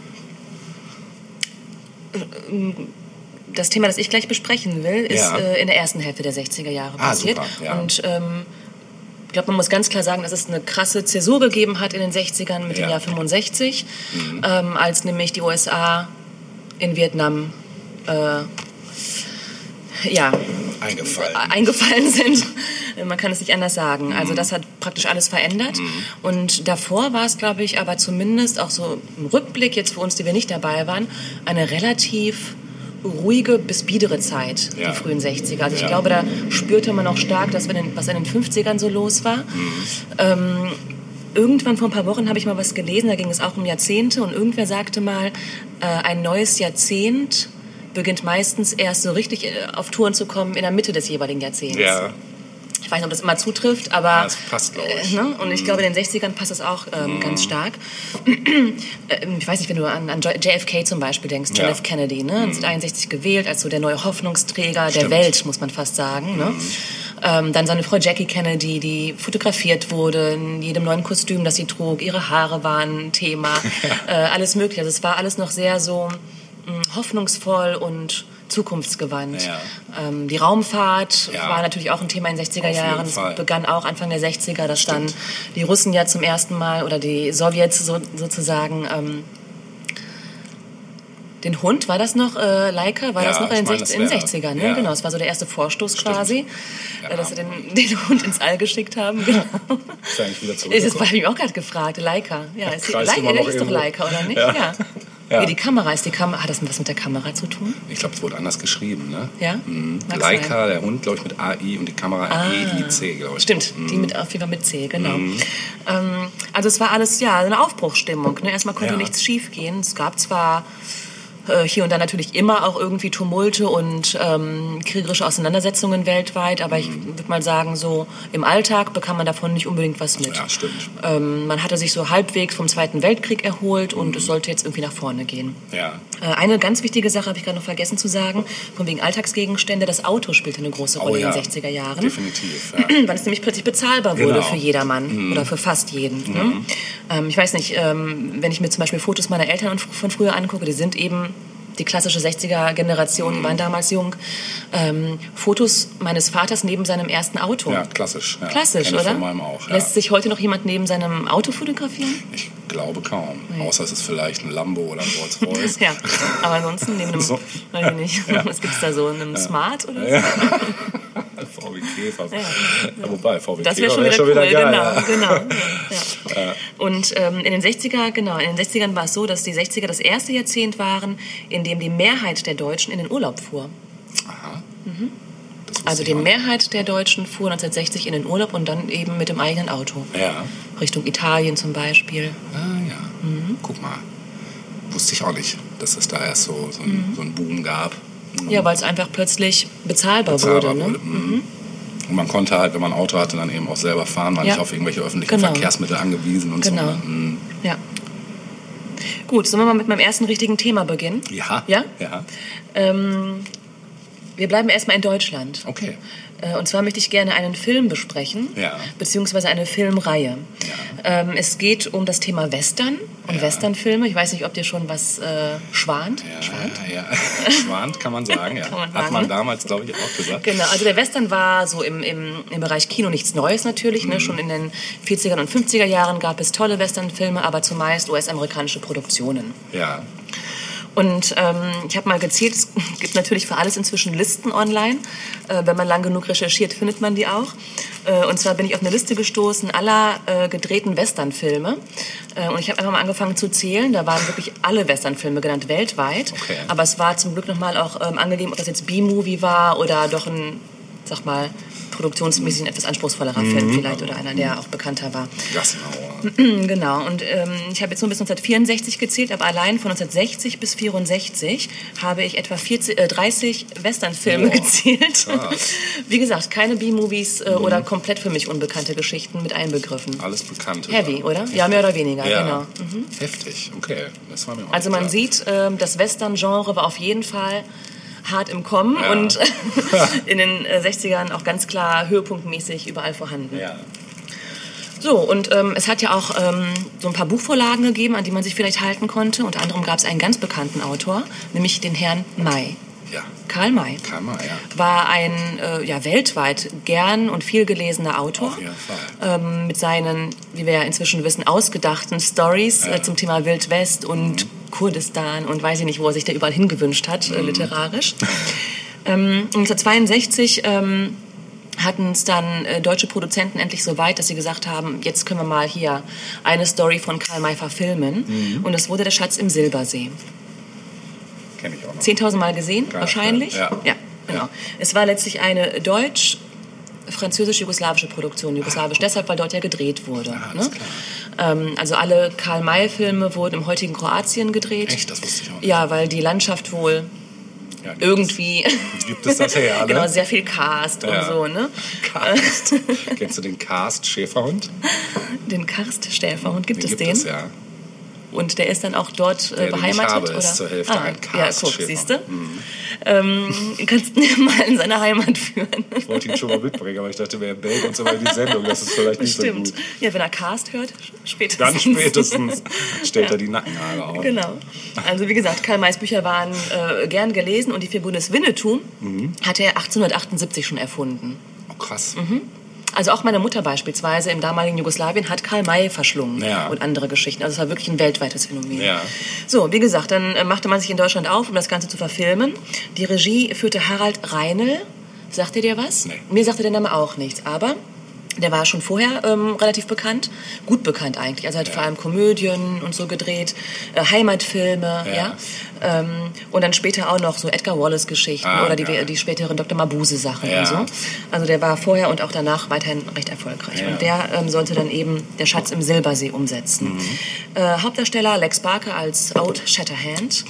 Speaker 2: Das Thema, das ich gleich besprechen will, ist ja. äh, in der ersten Hälfte der sechziger Jahre
Speaker 3: ah,
Speaker 2: passiert.
Speaker 3: Super, ja.
Speaker 2: Und ähm, ich glaube, man muss ganz klar sagen, dass es eine krasse Zäsur gegeben hat in den sechzigern mit ja. dem Jahr fünfundsechzig, mhm. ähm, als nämlich die U S A in Vietnam äh, ja,
Speaker 3: eingefallen.
Speaker 2: eingefallen sind. Man kann es nicht anders sagen. Also das hat praktisch alles verändert. Mhm. Und davor war es, glaube ich, aber zumindest auch so im Rückblick, jetzt für uns, die wir nicht dabei waren, eine relativ ruhige bis biedere Zeit, ja. die frühen sechziger. Also ich ja. glaube, da spürte man auch stark, dass wir den, was in den fünfzigern so los war. Mhm. Ähm, irgendwann vor ein paar Wochen habe ich mal was gelesen, da ging es auch um Jahrzehnte und irgendwer sagte mal, äh, ein neues Jahrzehnt beginnt meistens erst so richtig auf Touren zu kommen in der Mitte des jeweiligen Jahrzehnts. Ja. Ich weiß nicht, ob das immer zutrifft, aber...
Speaker 3: Ja, das passt, glaube ich.
Speaker 2: Äh, ne? Und ich glaube, in den sechzigern passt das auch ähm, mm. ganz stark. Ich weiß nicht, wenn du an, an J F K zum Beispiel denkst, John ja. F. Kennedy, ne? neunzehnhunderteinundsechzig gewählt als so der neue Hoffnungsträger Stimmt. der Welt, muss man fast sagen. Mm. Ne? Ähm, dann seine Frau Jackie Kennedy, die fotografiert wurde in jedem neuen Kostüm, das sie trug. Ihre Haare waren ein Thema, äh, alles mögliche. Also es war alles noch sehr so mh, hoffnungsvoll und zukunftsgewandt. Ja. Ähm, die Raumfahrt ja. war natürlich auch ein Thema in den sechziger Jahren. Es begann auch Anfang der sechziger, dass Stimmt. dann die Russen ja zum ersten Mal oder die Sowjets so, sozusagen ähm, den Hund, war das noch äh, Leica? War ja, das noch in den sechzigern? Ne? Ja. Genau, es war so der erste Vorstoß Stimmt. quasi, ja. dass sie den, den Hund ins All geschickt haben. Genau.
Speaker 3: Ist ja eigentlich wieder zurück.
Speaker 2: Das habe ich mich auch gerade gefragt. Leica. Ja, ist, Leica, der ist doch Leica, oder nicht? Ja. ja. Ja. Wie die Kamera ist. Die Kam- hat das was mit der Kamera zu tun?
Speaker 3: Ich glaube, es wurde anders geschrieben. Ne?
Speaker 2: Ja?
Speaker 3: Mhm. Leica, der Hund, glaube ich, mit A I und die Kamera ah. E I C, glaube ich.
Speaker 2: Stimmt, mhm. die mit, auf jeden Fall mit C, genau. Mhm. Ähm, also es war alles, ja, eine Aufbruchsstimmung. Ne? Erstmal konnte ja. nichts schief gehen. Es gab zwar äh, hier und da natürlich immer auch irgendwie Tumulte und ähm, kriegerische Auseinandersetzungen weltweit, aber mhm. ich würde mal sagen, so im Alltag bekam man davon nicht unbedingt was mit.
Speaker 3: Ja, stimmt.
Speaker 2: Ähm, man hatte sich so halbwegs vom Zweiten Weltkrieg erholt und mhm. es sollte jetzt irgendwie nach vorne gehen.
Speaker 3: Ja.
Speaker 2: Äh, eine ganz wichtige Sache habe ich gerade noch vergessen zu sagen, von wegen Alltagsgegenstände, das Auto spielte eine große Rolle oh, ja. in den sechziger Jahren.
Speaker 3: Definitiv, ja.
Speaker 2: Weil es nämlich plötzlich bezahlbar wurde genau. für jedermann mhm. oder für fast jeden. Mhm. Ne? Ähm, ich weiß nicht, ähm, wenn ich mir zum Beispiel Fotos meiner Eltern von früher angucke, die sind eben die klassische sechziger-Generation, die waren damals jung. Ähm, Fotos meines Vaters neben seinem ersten Auto.
Speaker 3: Ja, klassisch. Ja.
Speaker 2: Klassisch,
Speaker 3: Kenn ich
Speaker 2: oder?
Speaker 3: Von meinem auch, ja.
Speaker 2: Lässt sich heute noch jemand neben seinem Auto fotografieren?
Speaker 3: Ich glaube kaum.
Speaker 2: Nee.
Speaker 3: Außer es ist vielleicht ein Lambo oder ein Rolls-Royce.
Speaker 2: Ja, aber ansonsten neben einem, so. weiß ich nicht, ja. was gibt es da so, einem ja. Smart oder so? Ja.
Speaker 3: V W Käfer. Ja. Ja, wobei, V W
Speaker 2: das
Speaker 3: Käfer
Speaker 2: wäre schon wieder
Speaker 3: wär
Speaker 2: cool,
Speaker 3: geil.
Speaker 2: genau. genau. Ja. Ja. Und ähm, in den sechziger, genau, in den sechzigern war es so, dass die sechziger das erste Jahrzehnt waren, in dem die Mehrheit der Deutschen in den Urlaub fuhr.
Speaker 3: Aha.
Speaker 2: Mhm. Also die Mehrheit der Deutschen fuhr neunzehnhundertsechzig in den Urlaub und dann eben mit dem eigenen Auto.
Speaker 3: Ja.
Speaker 2: Richtung Italien zum Beispiel.
Speaker 3: Ah ja, mhm. guck mal. Wusste ich auch nicht, dass es da erst so, so, ein, mhm. so einen Boom gab. Mhm.
Speaker 2: Ja, weil es einfach plötzlich bezahlbar, bezahlbar wurde. wurde. Ne? Mhm.
Speaker 3: Und man konnte halt, wenn man ein Auto hatte, dann eben auch selber fahren, war ja. nicht auf irgendwelche öffentlichen genau. Verkehrsmittel angewiesen und
Speaker 2: genau.
Speaker 3: so. Mhm.
Speaker 2: Ja. Gut, sollen wir mal mit meinem ersten richtigen Thema beginnen?
Speaker 3: Ja.
Speaker 2: Ja?
Speaker 3: Ja.
Speaker 2: Ähm, wir bleiben erstmal in Deutschland.
Speaker 3: Okay.
Speaker 2: Und zwar möchte ich gerne einen Film besprechen,
Speaker 3: ja.
Speaker 2: beziehungsweise eine Filmreihe.
Speaker 3: Ja.
Speaker 2: Ähm, es geht um das Thema Western und ja. Westernfilme. Ich weiß nicht, ob dir schon was äh, schwant.
Speaker 3: Ja,
Speaker 2: schwant?
Speaker 3: Ja, ja. Schwant kann man sagen, ja. Kann man sagen. Hat man damals, glaube ich, auch gesagt.
Speaker 2: Genau, also der Western war so im, im, im Bereich Kino nichts Neues natürlich. Mhm. Ne? Schon in den vierziger und fünfziger Jahren gab es tolle Westernfilme, aber zumeist U S-amerikanische Produktionen.
Speaker 3: Ja.
Speaker 2: Und ähm, ich habe mal gezählt, es gibt natürlich für alles inzwischen Listen online. Äh, wenn man lang genug recherchiert, findet man die auch. Äh, und zwar bin ich auf eine Liste gestoßen aller äh, gedrehten Westernfilme. Äh, und ich habe einfach mal angefangen zu zählen. Da waren wirklich alle Westernfilme genannt, weltweit.
Speaker 3: Okay.
Speaker 2: Aber es war zum Glück nochmal auch ähm, angegeben, ob das jetzt B-Movie war oder doch ein, sag mal, produktionsmäßig ein etwas anspruchsvollerer mhm. Film vielleicht oder einer, der auch bekannter war.
Speaker 3: Gassenhauer.
Speaker 2: Genau. Und ähm, ich habe jetzt nur bis neunzehnhundertvierundsechzig gezählt, aber allein von neunzehnhundertsechzig bis vierundsechzig habe ich etwa vierzig, äh, dreißig Westernfilme oh, gezählt. Krass. Wie gesagt, keine B-Movies äh, mhm. oder komplett für mich unbekannte Geschichten mit einbegriffen.
Speaker 3: Alles Bekannte.
Speaker 2: Heavy, oder? Heftig. Ja, mehr oder weniger,
Speaker 3: ja.
Speaker 2: genau. Mhm.
Speaker 3: Heftig, okay. Das war mir auch
Speaker 2: also man
Speaker 3: klar.
Speaker 2: sieht, äh, das Western-Genre war auf jeden Fall hart im Kommen ja. und in den sechzigern auch ganz klar höhepunktmäßig überall vorhanden.
Speaker 3: Ja.
Speaker 2: So, und ähm, es hat ja auch ähm, so ein paar Buchvorlagen gegeben, an die man sich vielleicht halten konnte. Unter anderem gab es einen ganz bekannten Autor, nämlich den Herrn May.
Speaker 3: Ja.
Speaker 2: Karl May.
Speaker 3: Karl May, ja.
Speaker 2: War ein äh, ja, weltweit gern und viel gelesener Autor.
Speaker 3: Auf jeden Fall.
Speaker 2: Ähm, mit seinen, wie wir ja inzwischen wissen, ausgedachten Stories ja. äh, zum Thema Wild West und mhm. Kurdistan und weiß ich nicht, wo er sich da überall hingewünscht hat, mhm. äh, literarisch. ähm, neunzehnhundertzweiundsechzig ähm, hatten es dann äh, deutsche Produzenten endlich so weit, dass sie gesagt haben, jetzt können wir mal hier eine Story von Karl May verfilmen. Mhm. Und das wurde Der Schatz im Silbersee.
Speaker 3: Kenn ich auch noch.
Speaker 2: zehntausend Mal gesehen,
Speaker 3: Gar
Speaker 2: wahrscheinlich.
Speaker 3: Ja.
Speaker 2: ja, genau. Ja. Es war letztlich eine deutsch- französisch-jugoslawische Produktion. Jugoslawisch ah, deshalb, weil dort ja gedreht wurde.
Speaker 3: Ah,
Speaker 2: ne? ähm, also alle Karl-May-Filme wurden im heutigen Kroatien gedreht.
Speaker 3: Echt? Das wusste ich auch nicht.
Speaker 2: Ja, weil die Landschaft wohl ja, irgendwie...
Speaker 3: Es, gibt es das her, ne?
Speaker 2: Genau, sehr viel Karst ja. und so, ne?
Speaker 3: Karst. Kennst du den Karst-Schäferhund?
Speaker 2: Den Karst-Schäferhund, gibt
Speaker 3: den
Speaker 2: es
Speaker 3: gibt
Speaker 2: den?
Speaker 3: Es, ja.
Speaker 2: Und der ist dann auch dort äh,
Speaker 3: der,
Speaker 2: beheimatet?
Speaker 3: Den ich habe,
Speaker 2: oder?
Speaker 3: ist zur Hälfte
Speaker 2: ah,
Speaker 3: ein
Speaker 2: Ja, guck,
Speaker 3: Karst-Schäfer.
Speaker 2: siehst du?
Speaker 3: Mhm.
Speaker 2: Ähm, kannst du ihn mal in seine Heimat führen.
Speaker 3: Ich wollte ihn schon mal mitbringen, aber ich dachte, wer bellt uns aber in die Sendung, das ist vielleicht nicht
Speaker 2: Stimmt.
Speaker 3: so gut.
Speaker 2: Ja, wenn er Cast hört, spätestens.
Speaker 3: Dann spätestens stellt er die Nackenhaare auf.
Speaker 2: Genau. Also wie gesagt, Karl Mays Bücher waren äh, gern gelesen und die Figur des Winnetou mhm. hat er achtzehnhundertachtundsiebzig schon erfunden.
Speaker 3: Oh, krass.
Speaker 2: Mhm. Also auch meine Mutter beispielsweise im damaligen Jugoslawien hat Karl May verschlungen
Speaker 3: ja.
Speaker 2: und andere Geschichten. Also es war wirklich ein weltweites Phänomen.
Speaker 3: Ja.
Speaker 2: So, wie gesagt, dann äh, machte man sich in Deutschland auf, um das Ganze zu verfilmen. Die Regie führte Harald Reinl. Sagt ihr dir was?
Speaker 3: Nee.
Speaker 2: Mir sagte der Name auch nichts, aber der war schon vorher ähm, relativ bekannt, gut bekannt eigentlich. Also er hat ja. vor allem Komödien und so gedreht, äh, Heimatfilme, ja. ja? Ähm, und dann später auch noch so Edgar Wallace-Geschichten ah, oder die, die späteren Doktor Mabuse-Sachen
Speaker 3: ja.
Speaker 2: und so. Also der war vorher und auch danach weiterhin recht erfolgreich. Ja. Und der ähm, sollte dann eben Der Schatz im Silbersee umsetzen. Mhm. Äh, Hauptdarsteller Lex Barker als Old Shatterhand.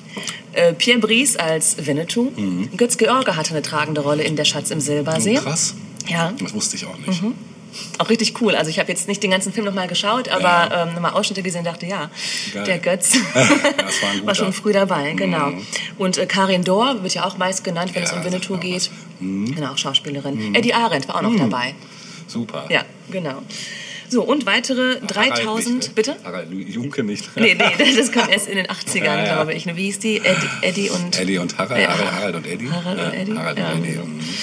Speaker 2: Äh, Pierre Brice als Winnetou. Mhm. Götz George hatte eine tragende Rolle in Der Schatz im Silbersee.
Speaker 3: Oh, krass.
Speaker 2: Ja.
Speaker 3: Das wusste ich auch nicht.
Speaker 2: Mhm. Auch richtig cool. Also ich habe jetzt nicht den ganzen Film nochmal geschaut, aber ja. ähm, nochmal Ausschnitte gesehen und dachte, ja, Geil. der Götz
Speaker 3: das war, ein
Speaker 2: war schon früh dabei. Genau.
Speaker 3: Mhm.
Speaker 2: Und äh, Karin Dohr wird ja auch meist genannt, wenn
Speaker 3: ja,
Speaker 2: es um Winnetou geht.
Speaker 3: Mhm.
Speaker 2: Genau, Schauspielerin. Mhm. Eddie Arendt war auch noch mhm. dabei.
Speaker 3: Super.
Speaker 2: Ja, genau. So, und weitere dreitausend...
Speaker 3: Nicht,
Speaker 2: bitte?
Speaker 3: Harald Junke nicht.
Speaker 2: Nee, nee, das kam erst in den achtzigern,
Speaker 3: ja, ja.
Speaker 2: glaube ich. Wie hieß die? Eddie, Eddie und...
Speaker 3: Eddie und Harald.
Speaker 2: Äh,
Speaker 3: Harald, Harald und Eddie.
Speaker 2: Harald und Eddie.
Speaker 3: Harald
Speaker 2: ja.
Speaker 3: und Eddie.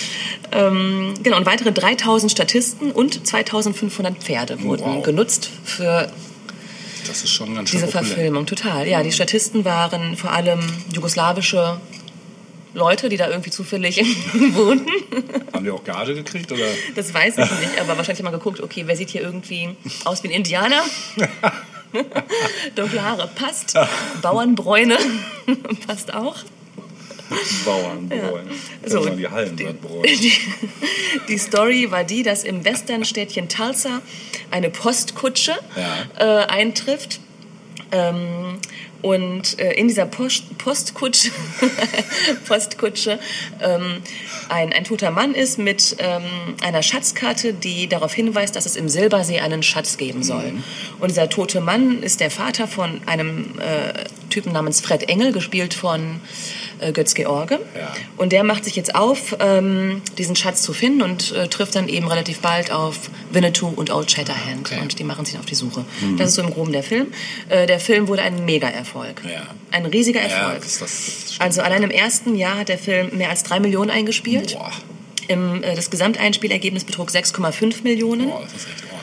Speaker 2: Ähm, genau, und weitere dreitausend Statisten und zweitausendfünfhundert Pferde wurden wow. genutzt für
Speaker 3: das ist schon ganz schön
Speaker 2: diese
Speaker 3: populär.
Speaker 2: Verfilmung. Total, ja. Die Statisten waren vor allem jugoslawische Leute, die da irgendwie zufällig wohnten.
Speaker 3: Haben die auch Gage gekriegt, oder?
Speaker 2: Das weiß ich nicht, aber wahrscheinlich haben wir geguckt, okay, wer sieht hier irgendwie aus wie ein Indianer? Dunkle Haare, passt. Bauernbräune, passt auch.
Speaker 3: Bauernbräune. Ja. So, die Hallenbräune.
Speaker 2: Die, die Story war die, dass im Westernstädtchen Tulsa eine Postkutsche ja. äh, eintrifft. Ähm, und äh, in dieser Post, Postkutsche, Postkutsche ähm, ein, ein toter Mann ist mit ähm, einer Schatzkarte, die darauf hinweist, dass es im Silbersee einen Schatz geben soll. Mhm. Und dieser tote Mann ist der Vater von einem äh, Typen namens Fred Engel, gespielt von äh, Götz George.
Speaker 3: Ja.
Speaker 2: Und der macht sich jetzt auf, ähm, diesen Schatz zu finden und äh, trifft dann eben relativ bald auf Winnetou und Old Shatterhand. Okay. Und die machen sich auf die Suche. Mhm. Das ist so im Groben der Film. Äh, der Film wurde ein Mega-Erfolg. Ja. Ein riesiger Erfolg.
Speaker 3: Ja, das, das
Speaker 2: also allein im ersten Jahr hat der Film mehr als drei Millionen eingespielt.
Speaker 3: Boah.
Speaker 2: Im, äh, das Gesamteinspielergebnis betrug sechs Komma fünf Millionen.
Speaker 3: Boah, das ist echt ordentlich.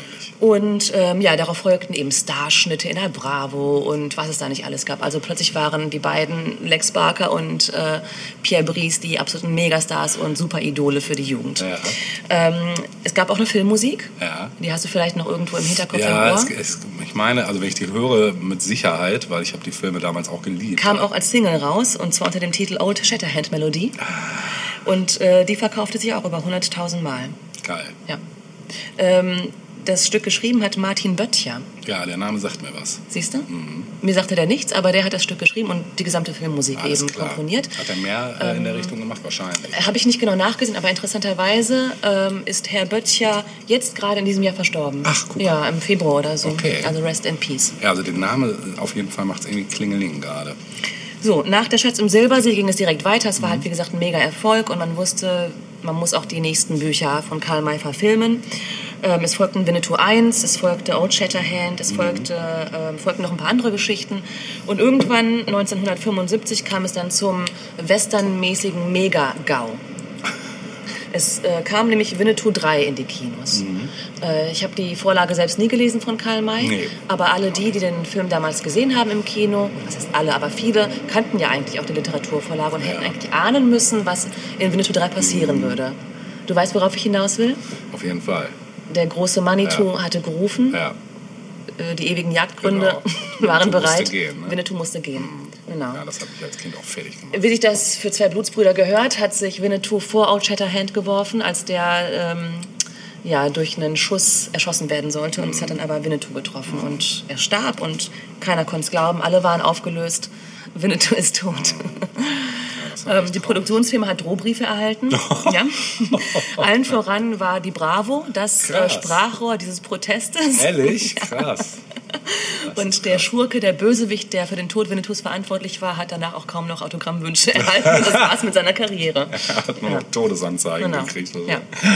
Speaker 2: Und ähm, ja, darauf folgten eben Starschnitte in der Bravo und was es da nicht alles gab. Also plötzlich waren die beiden, Lex Barker und äh, Pierre Brice, die absoluten Megastars und Superidole für die Jugend.
Speaker 3: Ja.
Speaker 2: Ähm, es gab auch eine Filmmusik.
Speaker 3: Ja.
Speaker 2: Die hast du vielleicht noch irgendwo im Hinterkopf
Speaker 3: Ja,
Speaker 2: im Ohr.
Speaker 3: es, es, ich meine, also wenn ich die höre, mit Sicherheit, weil ich habe die Filme damals auch geliebt.
Speaker 2: Kam auch als Single raus, und zwar unter dem Titel Old Shatterhand Melody. Und äh, die verkaufte sich auch über hunderttausend Mal.
Speaker 3: Geil.
Speaker 2: Ja. Ähm, das Stück geschrieben hat Martin Böttcher.
Speaker 3: Ja, der Name sagt mir was.
Speaker 2: Siehst du? Mhm. Mir sagte der nichts, aber der hat das Stück geschrieben und die gesamte Filmmusik
Speaker 3: Alles
Speaker 2: eben
Speaker 3: klar.
Speaker 2: komponiert.
Speaker 3: Hat er mehr äh, in der Richtung gemacht? Wahrscheinlich.
Speaker 2: Habe ich nicht genau nachgesehen, aber interessanterweise ähm, ist Herr Böttcher jetzt gerade in diesem Jahr verstorben.
Speaker 3: Ach, guck.
Speaker 2: Ja, im Februar oder so.
Speaker 3: Okay.
Speaker 2: Also rest in peace.
Speaker 3: Ja, also den Namen auf jeden Fall macht es irgendwie Klingeling gerade.
Speaker 2: So, nach Der Schatz im Silbersee ging es direkt weiter. Es war halt, wie gesagt, ein mega Erfolg und man wusste, man muss auch die nächsten Bücher von Karl May verfilmen. Ähm, es folgten Winnetou eins, es folgte Old Shatterhand, es folgte, ähm, folgten noch ein paar andere Geschichten. Und irgendwann, neunzehnhundertfünfundsiebzig, kam es dann zum westernmäßigen Mega-Gau. Es äh, kam nämlich Winnetou drei in die Kinos. Mhm. Äh, ich habe die Vorlage selbst nie gelesen von Karl May,
Speaker 3: nee.
Speaker 2: aber alle die, die den Film damals gesehen haben im Kino, das heißt alle, aber viele, kannten ja eigentlich auch die Literaturvorlage und ja. hätten eigentlich ahnen müssen, was in Winnetou drei passieren mhm. würde. Du weißt, worauf ich hinaus will?
Speaker 3: Auf jeden Fall.
Speaker 2: Der große Manitou ja. hatte gerufen,
Speaker 3: ja.
Speaker 2: äh, die ewigen Jagdgründe
Speaker 3: genau.
Speaker 2: waren
Speaker 3: Winnetou
Speaker 2: bereit.
Speaker 3: Musste gehen, ne?
Speaker 2: Winnetou musste gehen.
Speaker 3: Mhm.
Speaker 2: Genau.
Speaker 3: Ja, das hat mich als Kind auch fertig gemacht.
Speaker 2: Wie sich das für zwei Blutsbrüder gehört, hat sich Winnetou vor Old Shatterhand geworfen, als der ähm, ja, durch einen Schuss erschossen werden sollte. Und es hat dann aber Winnetou getroffen. Und er starb und keiner konnte es glauben. Alle waren aufgelöst. Winnetou ist tot. Ja, ähm, die Produktionsfirma hat Drohbriefe erhalten. ja. Allen voran war die Bravo, das äh, Sprachrohr dieses Protestes.
Speaker 3: Ehrlich? Krass.
Speaker 2: Und der Schurke, der Bösewicht, der für den Tod Winnetous verantwortlich war, hat danach auch kaum noch Autogrammwünsche erhalten. Und das war's mit seiner Karriere.
Speaker 3: Er hat nur ja. Todesanzeigen
Speaker 2: genau.
Speaker 3: gekriegt. Oder so.
Speaker 2: ja.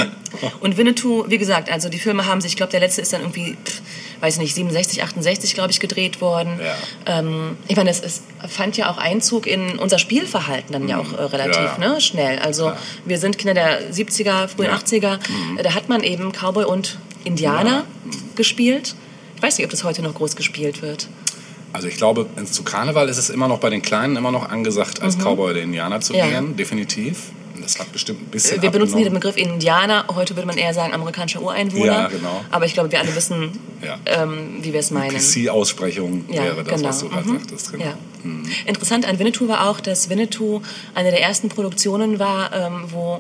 Speaker 2: Und Winnetou, wie gesagt, also die Filme haben sich, ich glaube, der letzte ist dann irgendwie, pff, weiß nicht, siebenundsechzig, achtundsechzig, glaube ich, gedreht worden.
Speaker 3: Ja.
Speaker 2: Ähm, ich meine, es, es fand ja auch Einzug in unser Spielverhalten dann mhm. ja auch äh, relativ ja. ne, schnell. Also ja. wir sind Kinder der siebziger, frühen ja. achtziger. Mhm. Da hat man eben Cowboy und Indianer ja. mhm. gespielt. Ich weiß nicht, ob das heute noch groß gespielt wird.
Speaker 3: Also ich glaube, zu Karneval ist es immer noch bei den Kleinen immer noch angesagt, als mhm. Cowboy oder Indianer zu
Speaker 2: ja.
Speaker 3: gehen, definitiv. Das hat bestimmt ein bisschen
Speaker 2: Wir benutzen
Speaker 3: abgenommen.
Speaker 2: hier den Begriff Indianer, heute würde man eher sagen amerikanischer Ureinwohner.
Speaker 3: Ja, genau.
Speaker 2: Aber ich glaube, wir alle wissen,
Speaker 3: ja.
Speaker 2: ähm, wie wir es meinen.
Speaker 3: P C-Aussprechung
Speaker 2: ja,
Speaker 3: wäre das,
Speaker 2: genau.
Speaker 3: was du gerade
Speaker 2: mhm.
Speaker 3: sagtest. Genau.
Speaker 2: Ja.
Speaker 3: Mhm.
Speaker 2: Interessant an Winnetou war auch, dass Winnetou eine der ersten Produktionen war, ähm, wo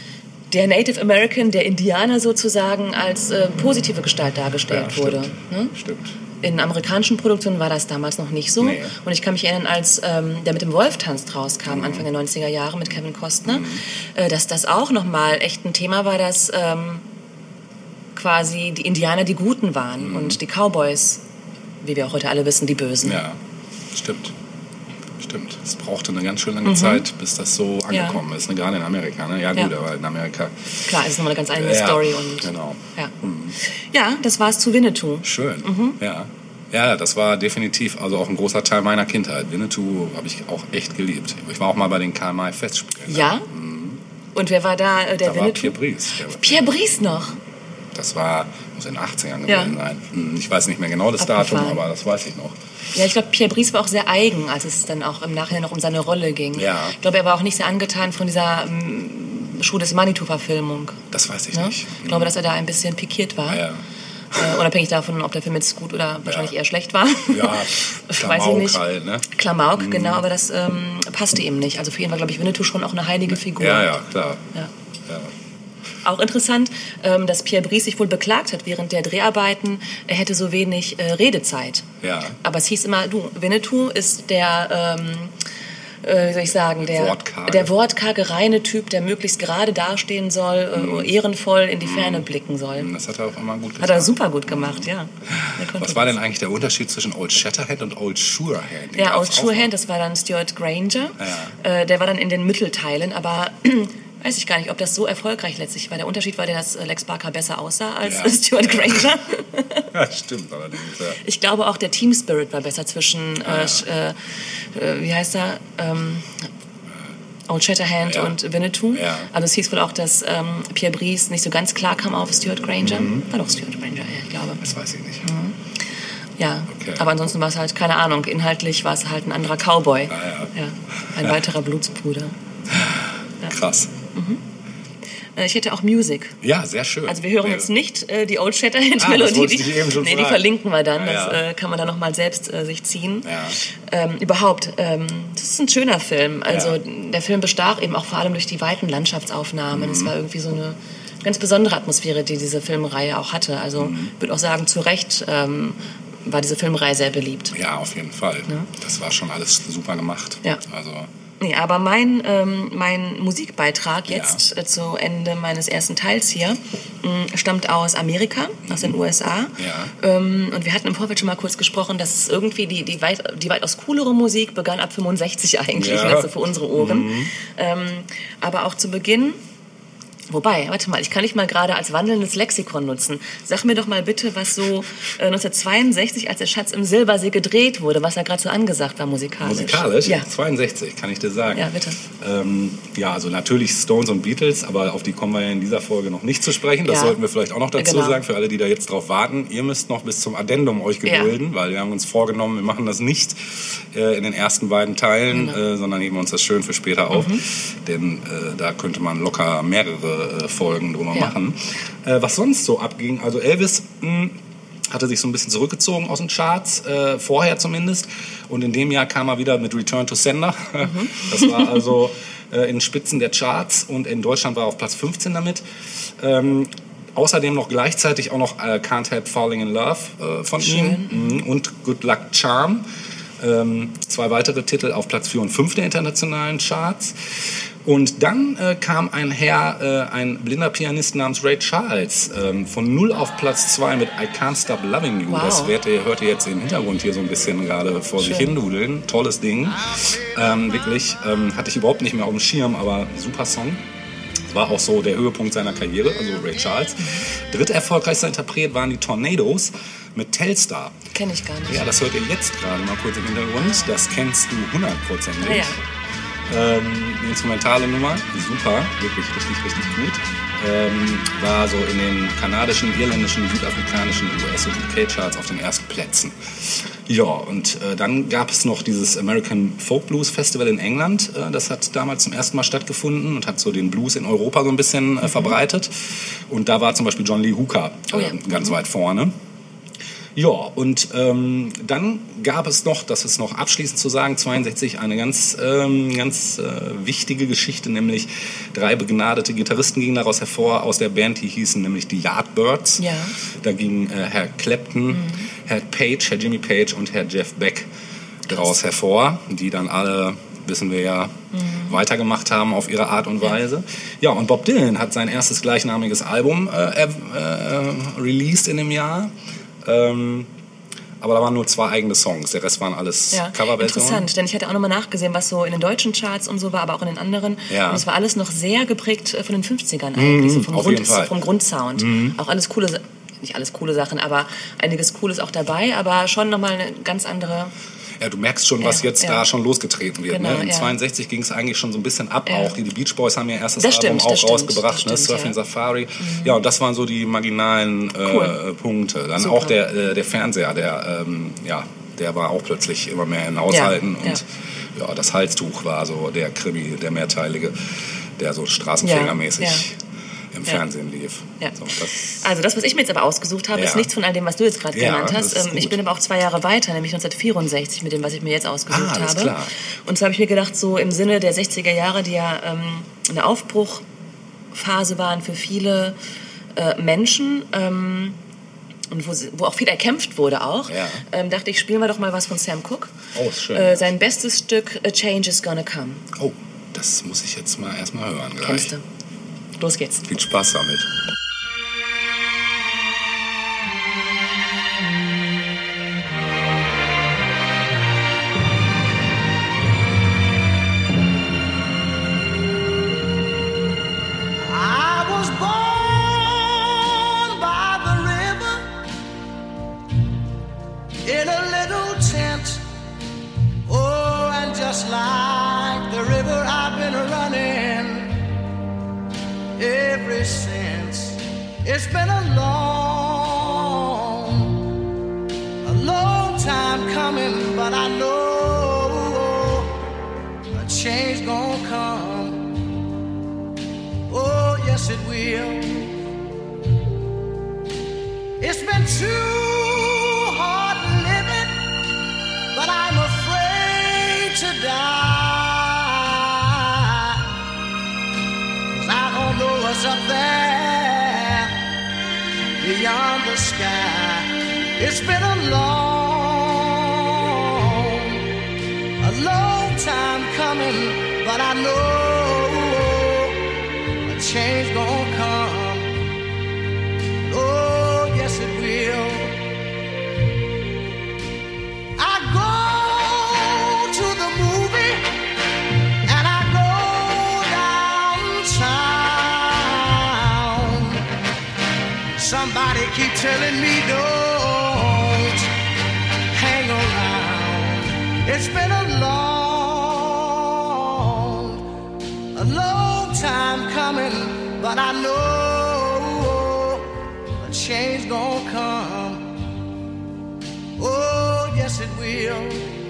Speaker 2: der Native American, der Indianer sozusagen, als äh, positive Gestalt dargestellt
Speaker 3: ja,
Speaker 2: wurde.
Speaker 3: Ne? Stimmt.
Speaker 2: In amerikanischen Produktionen war das damals noch nicht so.
Speaker 3: Nee.
Speaker 2: Und ich kann mich erinnern, als ähm, der mit dem Wolf tanzt rauskam, mhm. Anfang der neunziger Jahre mit Kevin Costner, mhm. äh, dass das auch nochmal echt ein Thema war, dass ähm, quasi die Indianer die Guten waren mhm. und die Cowboys, wie wir auch heute alle wissen, die Bösen.
Speaker 3: Ja, stimmt. Stimmt. Es brauchte eine ganz schön lange
Speaker 2: mhm.
Speaker 3: Zeit, bis das so angekommen
Speaker 2: ja.
Speaker 3: ist. Ne? Gerade in Amerika. Ne? Ja gut, ja. aber in Amerika...
Speaker 2: Klar, es ist nochmal eine ganz eigene
Speaker 3: ja,
Speaker 2: Story. Und,
Speaker 3: genau.
Speaker 2: Ja.
Speaker 3: Mhm.
Speaker 2: ja, das war's zu Winnetou.
Speaker 3: Schön,
Speaker 2: mhm.
Speaker 3: ja. Ja, das war definitiv also auch ein großer Teil meiner Kindheit. Winnetou habe ich auch echt geliebt. Ich war auch mal bei den Karl May Festspielen.
Speaker 2: Ja?
Speaker 3: Mhm.
Speaker 2: Und wer war da äh, der
Speaker 3: da
Speaker 2: Winnetou?
Speaker 3: War Pierre Brice.
Speaker 2: Pierre Brice noch?
Speaker 3: Das war, muss in den achtzigern
Speaker 2: ja.
Speaker 3: gewesen sein. Ich weiß nicht mehr genau das
Speaker 2: Abgefahren.
Speaker 3: Datum, aber das weiß ich noch.
Speaker 2: Ja, ich glaube, Pierre Brice war auch sehr eigen, als es dann auch im Nachhinein noch um seine Rolle ging.
Speaker 3: Ja.
Speaker 2: Ich glaube, er war auch nicht sehr angetan von dieser ähm, Schuh des Manitou-Verfilmung.
Speaker 3: Das weiß ich
Speaker 2: ne?
Speaker 3: nicht.
Speaker 2: Ich glaube, dass er da ein bisschen pikiert war.
Speaker 3: Ja.
Speaker 2: Äh, unabhängig davon, ob der Film jetzt gut oder wahrscheinlich
Speaker 3: ja.
Speaker 2: eher schlecht war.
Speaker 3: Ja,
Speaker 2: weiß ich nicht.
Speaker 3: Halt, ne?
Speaker 2: Klamauk,
Speaker 3: mhm.
Speaker 2: genau, aber das ähm, passte ihm nicht. Also für ihn war, glaube ich, Winnetou schon auch eine heilige Figur.
Speaker 3: Ja, ja, klar.
Speaker 2: Ja.
Speaker 3: Ja.
Speaker 2: Auch interessant, ähm, dass Pierre Brice sich wohl beklagt hat während der Dreharbeiten, er hätte so wenig äh, Redezeit.
Speaker 3: Ja.
Speaker 2: Aber es hieß immer, du, Winnetou ist der, ähm, äh, wie soll ich sagen, der
Speaker 3: Wortkarge.
Speaker 2: der wortkarge, reine Typ, der möglichst gerade dastehen soll,
Speaker 3: mhm.
Speaker 2: äh, ehrenvoll in die Ferne mhm. blicken soll.
Speaker 3: Das hat er auch immer gut gemacht.
Speaker 2: Hat er super gut gemacht, ja.
Speaker 3: Was war denn eigentlich der Unterschied zwischen Old Shatterhand und Old Surehand?
Speaker 2: Ja, Old Surehand, das war dann Stuart Granger.
Speaker 3: Ja.
Speaker 2: Äh, der war dann in den Mittelteilen, aber... weiß ich gar nicht, ob das so erfolgreich letztlich war. Der Unterschied war, dass Lex Barker besser aussah als
Speaker 3: ja.
Speaker 2: Stuart Granger.
Speaker 3: Ja, stimmt allerdings. Ja.
Speaker 2: Ich glaube auch, der Team Spirit war besser zwischen,
Speaker 3: ah,
Speaker 2: ja. äh, äh, wie heißt er, ähm, Old Shatterhand
Speaker 3: ja.
Speaker 2: und Winnetou.
Speaker 3: Ja.
Speaker 2: Also es hieß wohl auch, dass ähm, Pierre Brice nicht so ganz klar kam auf Stuart Granger.
Speaker 3: Mhm.
Speaker 2: War doch Stuart Granger, ja. glaube.
Speaker 3: Das weiß ich nicht.
Speaker 2: Mhm. Ja,
Speaker 3: okay.
Speaker 2: Aber ansonsten war es halt, keine Ahnung, inhaltlich war es halt ein anderer Cowboy.
Speaker 3: Ah, ja.
Speaker 2: Ja, ein weiterer Blutsbruder.
Speaker 3: Ja. Krass.
Speaker 2: Mhm. Ich hätte auch Music.
Speaker 3: Ja, sehr schön.
Speaker 2: Also wir hören
Speaker 3: ja.
Speaker 2: jetzt nicht äh, die Old Shatterhand-Melodie.
Speaker 3: Ah, die, eben schon
Speaker 2: nee, die verlinken wir dann.
Speaker 3: Ja,
Speaker 2: das
Speaker 3: ja.
Speaker 2: äh, kann man dann nochmal selbst äh, sich ziehen.
Speaker 3: Ja.
Speaker 2: Ähm, überhaupt, ähm, das ist ein schöner Film. Also
Speaker 3: Ja.
Speaker 2: der Film bestach eben auch vor allem durch die weiten Landschaftsaufnahmen. Es
Speaker 3: Mhm.
Speaker 2: war irgendwie so eine ganz besondere Atmosphäre, die diese Filmreihe auch hatte. Also
Speaker 3: Mhm.
Speaker 2: ich würde auch sagen, zu Recht ähm, war diese Filmreihe sehr beliebt.
Speaker 3: Ja, auf jeden Fall.
Speaker 2: Ja.
Speaker 3: Das war schon alles super gemacht.
Speaker 2: Ja.
Speaker 3: Also
Speaker 2: Nee, aber mein, ähm, mein Musikbeitrag jetzt ja. äh, zu Ende meines ersten Teils hier mh, stammt aus Amerika, aus den U S A.
Speaker 3: Ja.
Speaker 2: Ähm, und wir hatten im Vorfeld schon mal kurz gesprochen, dass es irgendwie die, die, weit, die weitaus coolere Musik begann ab fünfundsechzig eigentlich,
Speaker 3: Ja.
Speaker 2: also für unsere Ohren.
Speaker 3: Mhm.
Speaker 2: Ähm, aber auch zu Beginn... Wobei, warte mal, ich kann dich mal gerade als wandelndes Lexikon nutzen. Sag mir doch mal bitte, was so äh, neunzehnhundertzweiundsechzig, als der Schatz im Silbersee gedreht wurde, was da gerade so angesagt war musikalisch.
Speaker 3: Musikalisch?
Speaker 2: Ja.
Speaker 3: zweiundsechzig, kann ich dir sagen.
Speaker 2: Ja, bitte.
Speaker 3: Ähm, ja, also natürlich Stones und Beatles, aber auf die kommen wir ja in dieser Folge noch nicht zu sprechen. Das
Speaker 2: Ja.
Speaker 3: sollten wir vielleicht auch noch dazu
Speaker 2: Genau.
Speaker 3: sagen, für alle, die da jetzt drauf warten. Ihr müsst noch bis zum Addendum euch gedulden, ja. weil wir haben uns vorgenommen, wir machen das nicht äh, in den ersten beiden Teilen,
Speaker 2: Genau.
Speaker 3: äh, sondern heben uns das schön für später auf.
Speaker 2: Mhm.
Speaker 3: Denn äh, da könnte man locker mehrere äh, Folgen drüber
Speaker 2: Ja.
Speaker 3: machen. Äh, was sonst so abging, also Elvis... Mh, hatte sich so ein bisschen zurückgezogen aus den Charts, äh, vorher zumindest. Und in dem Jahr kam er wieder mit Return to Sender. Mhm. Das war also äh, in den Spitzen der Charts und in Deutschland war er auf Platz fünfzehn damit. Ähm, außerdem noch gleichzeitig auch noch äh, Can't Help Falling in Love äh, von
Speaker 2: Schön.
Speaker 3: ihm mhm. und Good Luck Charm. Ähm, zwei weitere Titel auf Platz vier und fünf der internationalen Charts. Und dann äh, kam ein Herr, äh, ein blinder Pianist namens Ray Charles, ähm, von null auf Platz zwei mit I Can't Stop Loving You.
Speaker 2: Wow.
Speaker 3: Das hört ihr, hört ihr jetzt im Hintergrund hier so ein bisschen gerade vor
Speaker 2: Schön.
Speaker 3: sich hin dudeln. Tolles Ding. Ähm, wirklich, ähm, hatte ich überhaupt nicht mehr auf dem Schirm, aber super Song. War auch so der Höhepunkt seiner Karriere, also Ray Charles. Dritterfolgreichster Interpret waren die Tornadoes mit Telstar.
Speaker 2: Kenne ich gar nicht.
Speaker 3: Ja, das hört ihr jetzt gerade mal kurz im Hintergrund. Das kennst du hundertprozentig.
Speaker 2: Ah, ja.
Speaker 3: Ähm, eine instrumentale Nummer, super, wirklich richtig, richtig gut. Ähm, war so in den kanadischen, irländischen, südafrikanischen, U S- und U K-Charts auf den ersten Plätzen. Ja, und äh, dann gab es noch dieses American Folk Blues Festival in England. Äh, das hat damals zum ersten Mal stattgefunden und hat so den Blues in Europa so ein bisschen äh, verbreitet. Und da war zum Beispiel John Lee Hooker äh,
Speaker 2: Oh ja.
Speaker 3: ganz
Speaker 2: Mhm.
Speaker 3: weit vorne. Ja, und ähm, dann gab es noch, das ist noch abschließend zu sagen, zweiundsechzig eine ganz, ähm, ganz äh, wichtige Geschichte, nämlich drei begnadete Gitarristen gingen daraus hervor aus der Band, die hießen nämlich die Yardbirds.
Speaker 2: Ja.
Speaker 3: Da ging äh, Herr Clapton, mhm. Herr Page, Herr Jimmy Page und Herr Jeff Beck daraus hervor, die dann alle, wissen wir ja, mhm. weitergemacht haben auf ihre Art und Weise. Ja, und Bob Dylan hat sein erstes gleichnamiges Album äh, äh, released in dem Jahr. Ähm, aber da waren nur zwei eigene Songs, der Rest waren alles
Speaker 2: Ja,
Speaker 3: Coverversionen.
Speaker 2: interessant, denn ich hatte auch nochmal nachgesehen, was so in den deutschen Charts und so war, aber auch in den anderen.
Speaker 3: Ja.
Speaker 2: Und es war alles noch sehr geprägt von den fünfzigern eigentlich,
Speaker 3: Mhm,
Speaker 2: so vom,
Speaker 3: auf
Speaker 2: Grund,
Speaker 3: jeden Fall.
Speaker 2: vom Grundsound.
Speaker 3: Mhm.
Speaker 2: Auch alles coole, nicht alles coole Sachen, aber einiges Cooles auch dabei, aber schon nochmal eine ganz andere...
Speaker 3: Ja, du merkst schon, was
Speaker 2: Ja,
Speaker 3: jetzt
Speaker 2: ja.
Speaker 3: da schon losgetreten wird.
Speaker 2: Genau,
Speaker 3: Ne? In
Speaker 2: ja.
Speaker 3: zweiundsechzig ging es eigentlich schon so ein bisschen ab
Speaker 2: Ja.
Speaker 3: auch. Die, die Beach Boys haben ihr erstes
Speaker 2: Das
Speaker 3: Album
Speaker 2: stimmt,
Speaker 3: auch
Speaker 2: das stimmt,
Speaker 3: rausgebracht,
Speaker 2: das
Speaker 3: ne?
Speaker 2: stimmt,
Speaker 3: Surfing
Speaker 2: ja.
Speaker 3: Safari. Ja, und das waren so die marginalen äh,
Speaker 2: Cool.
Speaker 3: Punkte. Dann
Speaker 2: Super.
Speaker 3: auch der, äh, der Fernseher, der, ähm, ja, der war auch plötzlich immer mehr in Haushalten.
Speaker 2: Ja,
Speaker 3: Und ja. das Halstuch war so der Krimi, der mehrteilige, der so straßenfängermäßig
Speaker 2: Ja, ja.
Speaker 3: im
Speaker 2: Ja.
Speaker 3: Fernsehen lief.
Speaker 2: Ja.
Speaker 3: So, das,
Speaker 2: Also das, was ich mir jetzt aber ausgesucht habe,
Speaker 3: Ja.
Speaker 2: ist nichts von all dem, was du jetzt gerade
Speaker 3: Ja,
Speaker 2: genannt
Speaker 3: das
Speaker 2: hast.
Speaker 3: ist
Speaker 2: Ähm, Ich
Speaker 3: gut.
Speaker 2: bin aber auch zwei Jahre weiter, nämlich neunzehnhundertvierundsechzig mit dem, was ich mir jetzt ausgesucht
Speaker 3: Ah, alles
Speaker 2: habe.
Speaker 3: klar.
Speaker 2: Und zwar habe ich mir gedacht, so im Sinne der sechziger Jahre, die ja ähm, eine Aufbruchphase waren für viele äh, Menschen, ähm, und wo, sie- wo auch viel erkämpft wurde auch,
Speaker 3: Ja.
Speaker 2: ähm, dachte ich, spielen wir doch mal was von Sam Cooke.
Speaker 3: Oh, ist schön.
Speaker 2: Äh, sein bestes Stück, A Change is Gonna Come.
Speaker 3: oh, das muss ich jetzt mal erstmal hören gleich.
Speaker 2: Kennst du? Los geht's.
Speaker 3: Viel Spaß damit.
Speaker 1: I was born by the river in a little tent. Oh, and just like the river, I've been running ever since. It's been a long change gonna come. Oh, yes it will. It's been too hard living, but I'm afraid to die. 'Cause I don't know what's up there beyond the sky. It's been a long, a long time coming, but I know a change gonna come. Oh, yes it will. I go to the movie and I go downtown. Somebody keep telling me don't hang around. It's been a long, a long time coming, but I know a change gonna come. Oh, yes it will.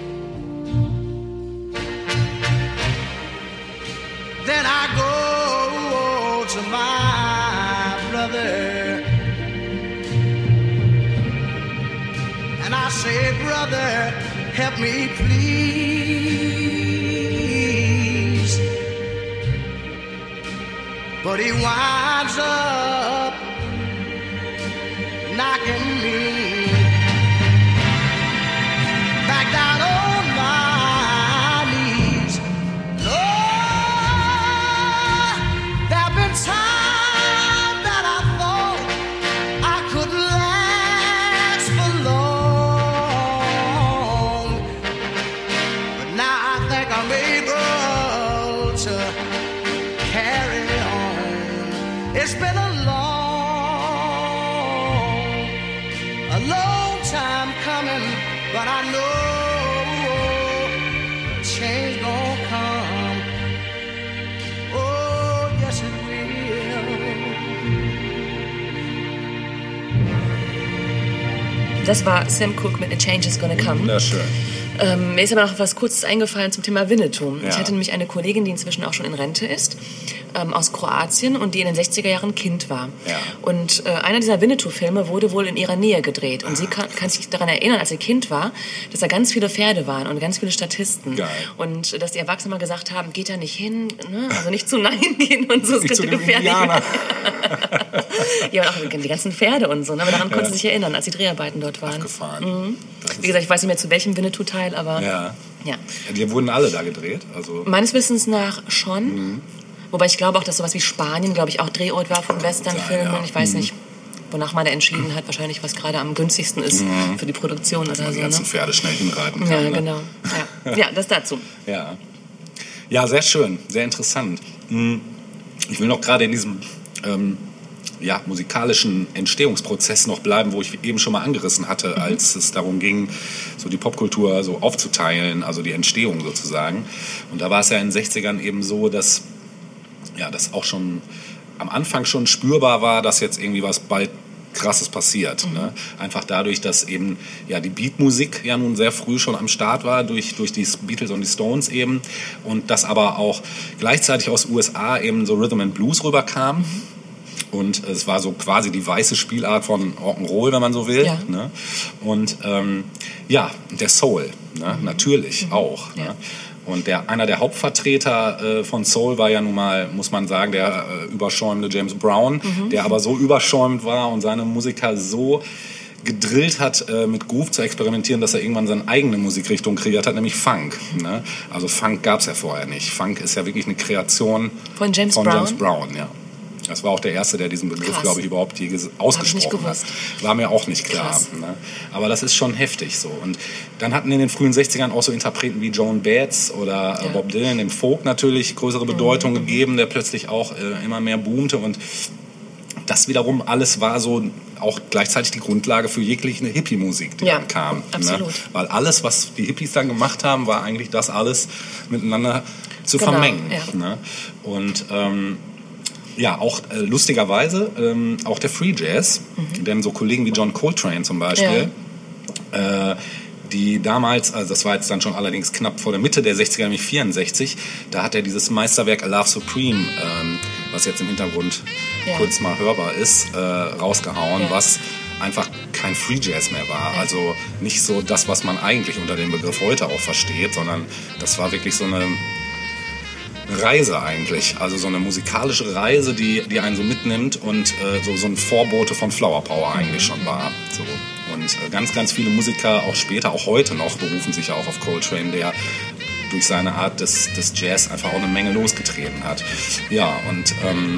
Speaker 1: Then I go to my brother and I say, brother, help me please. But he winds up knocking me back down on my knees. Lord, there've been times that I thought I could last for long, but now I think I'm able to carry on. It's been a long, a long time coming, but I know change gonna come. Oh, yes it will.
Speaker 2: Das war Sam Cooke mit A Change is Gonna Come.
Speaker 3: Wunderschön.
Speaker 2: Ähm, mir ist aber noch was Kurzes eingefallen zum Thema Winnetou.
Speaker 3: Ja.
Speaker 2: Ich hatte nämlich eine Kollegin, die inzwischen auch schon in Rente ist, ähm, aus Kroatien und die in den sechziger Jahren Kind war.
Speaker 3: Ja.
Speaker 2: Und äh, einer dieser Winnetou-Filme wurde wohl in ihrer Nähe gedreht. Und sie kann, kann sich daran erinnern, als sie Kind war, dass da ganz viele Pferde waren und ganz viele Statisten.
Speaker 3: Geil.
Speaker 2: Und äh, dass die Erwachsenen mal gesagt haben, geht da nicht hin, ne? Also nicht zu Nein gehen und so, es
Speaker 3: Nicht zu
Speaker 2: könnte
Speaker 3: dem
Speaker 2: gefährlich
Speaker 3: Indianer.
Speaker 2: Ja, und auch die ganzen Pferde und so. Ne? Aber daran konnte sie sich erinnern, als die Dreharbeiten dort waren.
Speaker 3: Abgefahren.
Speaker 2: Mhm.
Speaker 3: Das ist-
Speaker 2: Wie gesagt, ich weiß nicht mehr zu welchem Winnetou-Teil, aber
Speaker 3: Ja.
Speaker 2: ja.
Speaker 3: Die wurden alle da gedreht. Also
Speaker 2: Meines Wissens nach schon.
Speaker 3: Mhm.
Speaker 2: Wobei ich glaube auch, dass sowas wie Spanien, glaube ich, auch Drehort war von Westernfilmen.
Speaker 3: sein, ja.
Speaker 2: Ich weiß nicht, wonach man da entschieden hat. Wahrscheinlich, was gerade am günstigsten ist für die Produktion oder
Speaker 3: man die
Speaker 2: so.
Speaker 3: ganzen
Speaker 2: Ne?
Speaker 3: Pferde schnell hinreiten kann.
Speaker 2: Ja,
Speaker 3: ne?
Speaker 2: genau. Ja. ja, das dazu.
Speaker 3: Ja. Ja, sehr schön, sehr interessant. Hm, Ich will noch gerade in diesem ähm, ja, musikalischen Entstehungsprozess noch bleiben, wo ich eben schon mal angerissen hatte,
Speaker 2: Mhm.
Speaker 3: als es darum ging, so die Popkultur so aufzuteilen, also die Entstehung sozusagen. Und da war es ja in den sechzigern eben so, dass ja, das auch schon am Anfang schon spürbar war, dass jetzt irgendwie was bald Krasses passiert.
Speaker 2: Mhm.
Speaker 3: Ne? Einfach dadurch, dass eben ja, die Beatmusik ja nun sehr früh schon am Start war, durch, durch die Beatles und die Stones eben. Und dass aber auch gleichzeitig aus U S A eben so Rhythm and Blues rüberkam.
Speaker 2: Mhm.
Speaker 3: Und es war so quasi die weiße Spielart von Rock'n'Roll, wenn man so will.
Speaker 2: Ja.
Speaker 3: Ne? Und ähm, ja, der Soul, ne? Natürlich auch.
Speaker 2: Ja.
Speaker 3: Ne? Und der, einer der Hauptvertreter äh, von Soul war ja nun mal, muss man sagen, der äh, überschäumende James Brown,
Speaker 2: Mhm.
Speaker 3: der aber so überschäumt war und seine Musiker so gedrillt hat, äh, mit Groove zu experimentieren, dass er irgendwann seine eigene Musikrichtung kreiert hat, nämlich Funk. Ne? Also Funk gab es ja vorher nicht. Funk ist ja wirklich eine Kreation
Speaker 2: Von James
Speaker 3: von
Speaker 2: Brown?
Speaker 3: James Brown, ja. Das war auch der Erste, der diesen Begriff,
Speaker 2: Krass.
Speaker 3: glaube ich, überhaupt je ges-
Speaker 2: nicht
Speaker 3: ausgesprochen hat.
Speaker 2: gewusst.
Speaker 3: War mir auch nicht klar.
Speaker 2: Krass.
Speaker 3: Ne? Aber das ist schon heftig so. Und dann hatten in den frühen sechzigern auch so Interpreten wie Joan Baez oder äh,
Speaker 2: Ja.
Speaker 3: Bob Dylan dem Folk natürlich größere Bedeutung
Speaker 2: Mhm.
Speaker 3: gegeben, der plötzlich auch äh, immer mehr boomte. Und das wiederum alles war so auch gleichzeitig die Grundlage für jegliche Hippie-Musik, die
Speaker 2: Ja,
Speaker 3: dann kam.
Speaker 2: absolut.
Speaker 3: Ne? Weil alles, was die Hippies dann gemacht haben, war eigentlich das alles miteinander zu
Speaker 2: Genau,
Speaker 3: vermengen.
Speaker 2: ja.
Speaker 3: Ne? Und ähm, ja, auch äh, lustigerweise, ähm, auch der Free Jazz,
Speaker 2: Mhm.
Speaker 3: denn so Kollegen wie John Coltrane zum Beispiel, äh, die damals, also das war jetzt dann schon allerdings knapp vor der Mitte der sechziger, nämlich vierundsechzig, da hat er dieses Meisterwerk A Love Supreme, ähm, was jetzt im Hintergrund ja. kurz mal hörbar ist, äh, rausgehauen, ja. was einfach kein Free Jazz mehr war. Ja. Also nicht so das, was man eigentlich unter dem Begriff heute auch versteht, sondern das war wirklich so eine Reise eigentlich, also so eine musikalische Reise, die, die einen so mitnimmt und äh, so, so ein Vorbote von Flower Power eigentlich schon war. So. Und äh, ganz, ganz viele Musiker, auch später, auch heute noch, berufen sich ja auch auf Coltrane, der durch seine Art des, des Jazz einfach auch eine Menge losgetreten hat. Ja, und ähm,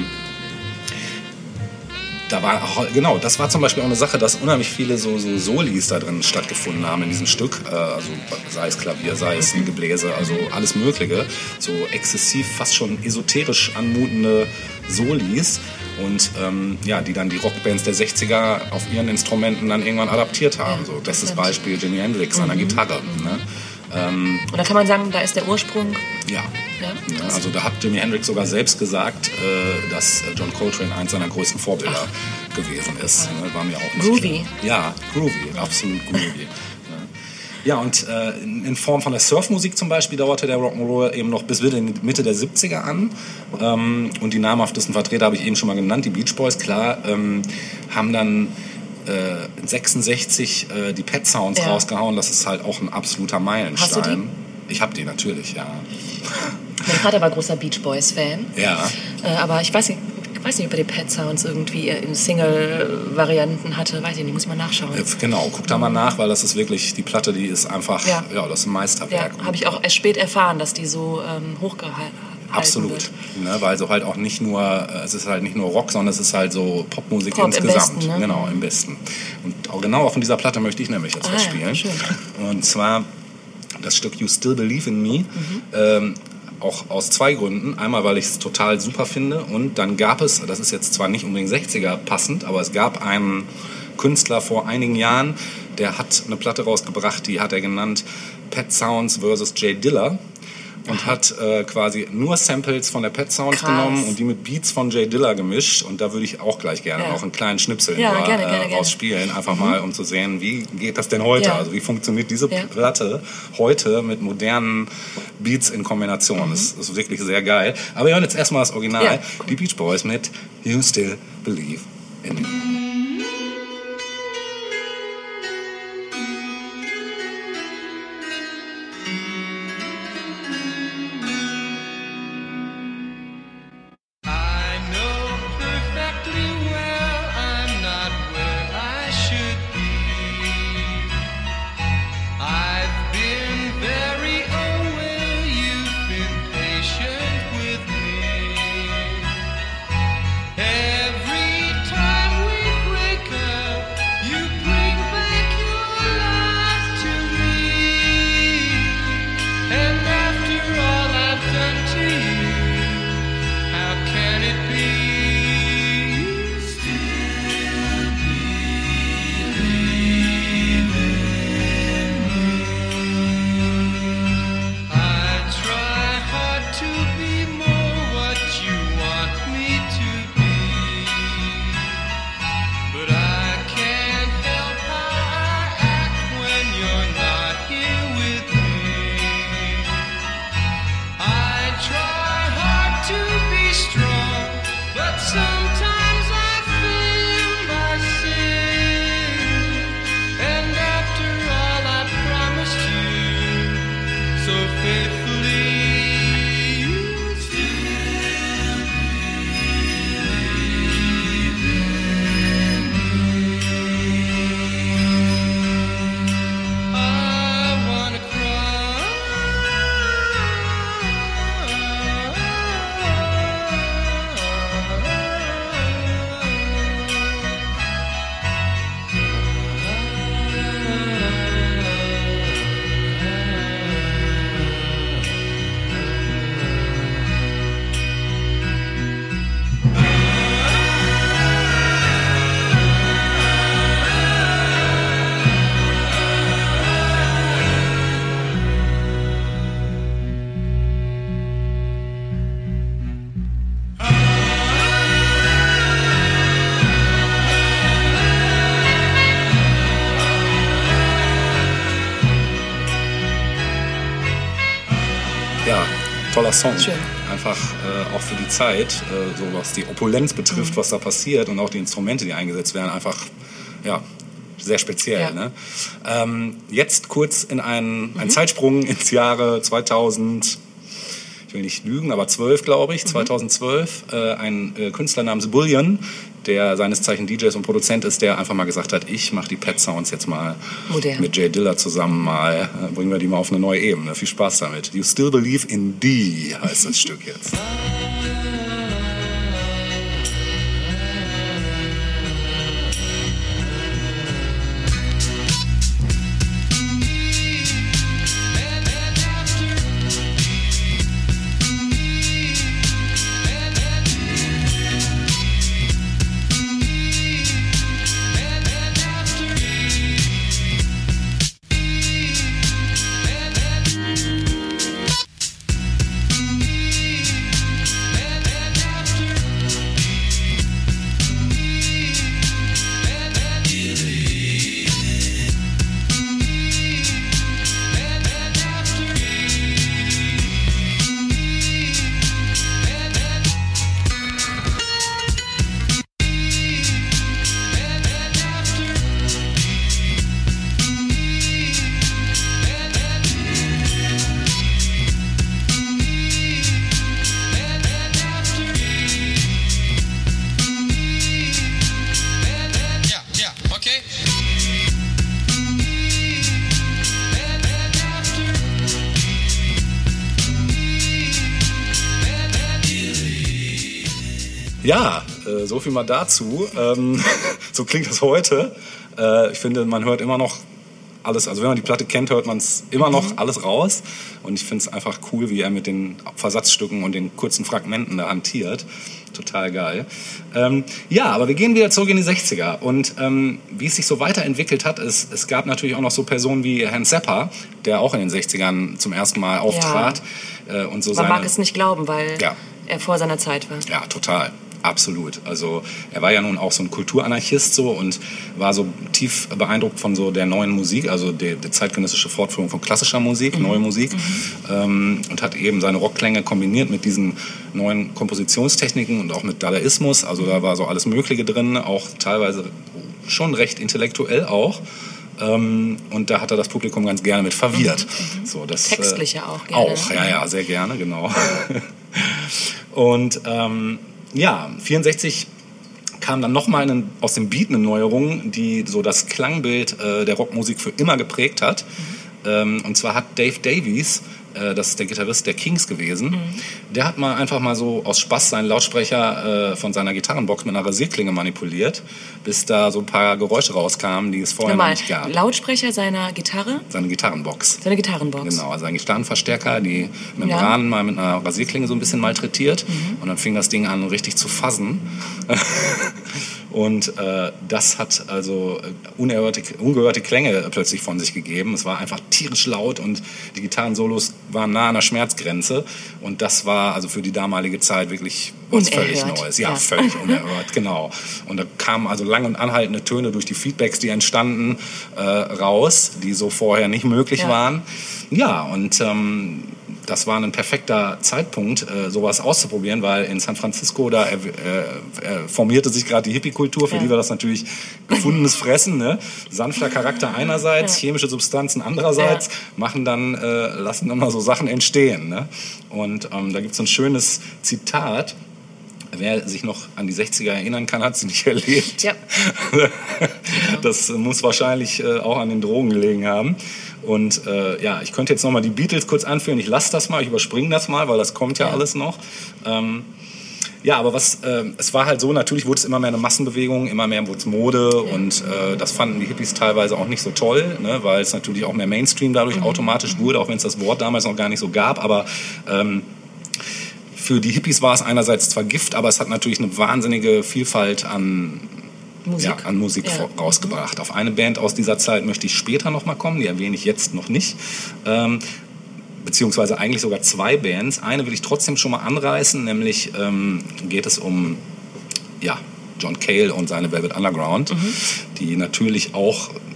Speaker 3: da war auch, genau, das war zum Beispiel auch eine Sache, dass unheimlich viele so, so Solis da drin stattgefunden haben in diesem Stück. Äh, also sei es Klavier, sei es ein Gebläse, also alles Mögliche. So exzessiv, fast schon esoterisch anmutende Solis. Und ähm, ja, die dann die Rockbands der sechziger auf ihren Instrumenten dann irgendwann adaptiert haben. So, bestes Beispiel Jimi Hendrix an der Gitarre. Ne? Ähm,
Speaker 2: Und da kann man sagen, da ist der Ursprung.
Speaker 3: Ja. Ja? Ja, also da hat Jimi Hendrix sogar selbst gesagt, äh, dass John Coltrane eins seiner größten Vorbilder Ach. gewesen ist. Ne? War mir auch nicht
Speaker 2: groovy.
Speaker 3: Klar. Ja, groovy, absolut groovy. Ja, und äh, in Form von der Surfmusik zum Beispiel dauerte der Rock'n'Roll eben noch bis Mitte der siebziger an. Ähm, und die namhaftesten Vertreter habe ich eben schon mal genannt, die Beach Boys, klar, ähm, haben dann äh, sechsundsechzig äh, die Pet Sounds ja. rausgehauen. Das ist halt auch ein absoluter Meilenstein.
Speaker 2: Hast du die?
Speaker 3: Ich habe die natürlich, ja.
Speaker 2: Mein Vater war großer Beach Boys-Fan.
Speaker 3: Ja.
Speaker 2: Äh, aber ich weiß nicht, ich weiß nicht, ob er die Pet Sounds irgendwie in Single-Varianten hatte. Weiß ich nicht, muss ich mal nachschauen.
Speaker 3: Äh, genau, guck da mal nach, weil das ist wirklich, die Platte, die ist einfach, ja, ja das ist ein Meisterwerk.
Speaker 2: Ja, habe ich auch erst spät erfahren, dass die so ähm, hochgehalten
Speaker 3: Absolut, ne, weil so halt auch nicht nur, es ist halt nicht nur Rock, sondern es ist halt so Popmusik
Speaker 2: Pop
Speaker 3: insgesamt.
Speaker 2: Im Besten, ne?
Speaker 3: Genau, im Besten. Und auch genau von dieser Platte möchte ich nämlich jetzt
Speaker 2: ah,
Speaker 3: was spielen.
Speaker 2: Ja, schön.
Speaker 3: Und zwar das Stück You Still Believe in Me. Mhm. Ähm, auch aus zwei Gründen. Einmal, weil ich es total super finde und dann gab es, das ist jetzt zwar nicht unbedingt sechziger passend, aber es gab einen Künstler vor einigen Jahren, der hat eine Platte rausgebracht, die hat er genannt Pet Sounds versus. Jay Dilla. Und hat äh, quasi nur Samples von der Pet Sounds Krass. genommen und die mit Beats von Jay Dilla gemischt. Und da würde ich auch gleich gerne ja. noch einen kleinen Schnipsel
Speaker 2: ja,
Speaker 3: nur,
Speaker 2: gerne,
Speaker 3: äh,
Speaker 2: gerne,
Speaker 3: rausspielen. Einfach mhm. mal, um zu sehen, wie geht das denn heute? Ja. Also wie funktioniert diese ja. Platte heute mit modernen Beats in Kombination? Mhm. Das ist wirklich sehr geil. Aber wir hören jetzt erstmal das Original. Ja, cool. Die Beach Boys mit You Still Believe in Me.
Speaker 4: Every time we
Speaker 3: Ja, toller Song.
Speaker 2: Schön.
Speaker 3: Einfach äh, auch für die Zeit, äh, so was die Opulenz betrifft, mhm. was da passiert und auch die Instrumente, die eingesetzt werden, einfach ja, sehr speziell. Ja. Ne? Ähm, jetzt kurz in einen, mhm. einen Zeitsprung ins Jahre zweitausend, ich will nicht lügen, aber zwölf, glaube ich, mhm. zweitausendzwölf, äh, ein äh, Künstler namens Bullion, der seines Zeichen D Js und Produzent ist, der einfach mal gesagt hat, ich mache die Pet Sounds jetzt mal modern. Mit Jay Dilla zusammen mal, äh, bringen wir die mal auf eine neue Ebene. Viel Spaß damit. You Still Believe in D heißt das Stück jetzt. Ja, äh, so viel mal dazu. Ähm, so klingt das heute. Äh, ich finde, man hört immer noch alles, also wenn man die Platte kennt, hört man es immer noch mhm. alles raus. Und ich finde es einfach cool, wie er mit den Versatzstücken und den kurzen Fragmenten da hantiert. Total geil. Ähm, ja, aber wir gehen wieder zurück in die sechziger. Und ähm, wie es sich so weiterentwickelt hat, ist, es gab natürlich auch noch so Personen wie Hans Zappa, der auch in den sechzigern zum ersten Mal auftrat. Ja. Äh, und so
Speaker 2: Man
Speaker 3: seine,
Speaker 2: mag es nicht glauben, weil
Speaker 3: ja.
Speaker 2: er vor seiner Zeit war.
Speaker 3: Ja, total. Absolut. Also er war ja nun auch so ein Kulturanarchist so und war so tief beeindruckt von so der neuen Musik, also der, der zeitgenössische Fortführung von klassischer Musik, mhm. neue Musik mhm. ähm, und hat eben seine Rockklänge kombiniert mit diesen neuen Kompositionstechniken und auch mit Dadaismus. Also da war so alles Mögliche drin, auch teilweise schon recht intellektuell auch. Ähm, und da hat er das Publikum ganz gerne mit verwirrt.
Speaker 2: Mhm.
Speaker 3: So, das,
Speaker 2: Textliche
Speaker 3: äh,
Speaker 2: auch gerne.
Speaker 3: Auch, ja, ja, sehr gerne, genau. Und ähm, ja, vierundsechzig kam dann nochmal aus dem Beat eine Neuerung, die so das Klangbild äh, der Rockmusik für immer geprägt hat. Mhm. Ähm, und zwar hat Dave Davies, äh, das ist der Gitarrist der Kings gewesen, mhm. der hat mal einfach mal so aus Spaß seinen Lautsprecher äh, von seiner Gitarrenbox mit einer Rasierklinge manipuliert, bis da so ein paar Geräusche rauskamen, die es vorher
Speaker 2: Normal.
Speaker 3: noch nicht gab.
Speaker 2: Lautsprecher seiner Gitarre?
Speaker 3: Seine Gitarrenbox.
Speaker 2: Seine Gitarrenbox.
Speaker 3: Genau, also ein Gitarrenverstärker, die Membranen ja. mal mit einer Rasierklinge so ein bisschen malträtiert. Mhm. Und dann fing das Ding an, richtig zu fuzzen. Und äh, das hat also unerhörte, ungehörte Klänge plötzlich von sich gegeben. Es war einfach tierisch laut und die Gitarrensolos waren nah an der Schmerzgrenze. Und das war also für die damalige Zeit wirklich was völlig Neues. Ja, ja. völlig unerhört, genau. Und da kamen also lang und anhaltende Töne durch die Feedbacks, die entstanden, äh, raus, die so vorher nicht möglich ja. waren. Ja, und ähm, das war ein perfekter Zeitpunkt, äh, sowas auszuprobieren, weil in San Francisco, da äh, äh, formierte sich gerade die Hippie-Kultur, für ja. die war das natürlich gefundenes Fressen, ne? Sanfter Charakter einerseits, ja. chemische Substanzen andererseits, ja. machen dann, äh, lassen dann mal so Sachen entstehen. Ne? Und ähm, da gibt es ein schönes Zitat. Wer sich noch an die sechziger erinnern kann, hat sie nicht erlebt. Ja. Das muss wahrscheinlich äh, auch an den Drogen gelegen haben. Und äh, ja, ich könnte jetzt noch mal die Beatles kurz anführen. Ich lasse das mal, ich überspringe das mal, weil das kommt ja, ja. alles noch. Ähm, ja, aber was, äh, es war halt so, natürlich wurde es immer mehr eine Massenbewegung, immer mehr wurde es Mode ja. und äh, das fanden die Hippies teilweise auch nicht so toll, ne, weil es natürlich auch mehr Mainstream dadurch mhm. automatisch wurde, auch wenn es das Wort damals noch gar nicht so gab, aber ähm, für die Hippies war es einerseits zwar Gift, aber es hat natürlich eine wahnsinnige Vielfalt an Musik, ja, an Musik ja. rausgebracht. Auf eine Band aus dieser Zeit möchte ich später noch mal kommen, die erwähne ich jetzt noch nicht. Ähm, beziehungsweise eigentlich sogar zwei Bands. Eine will ich trotzdem schon mal anreißen, nämlich ähm, geht es um ja, John Cale und seine Velvet Underground, mhm. die natürlich auch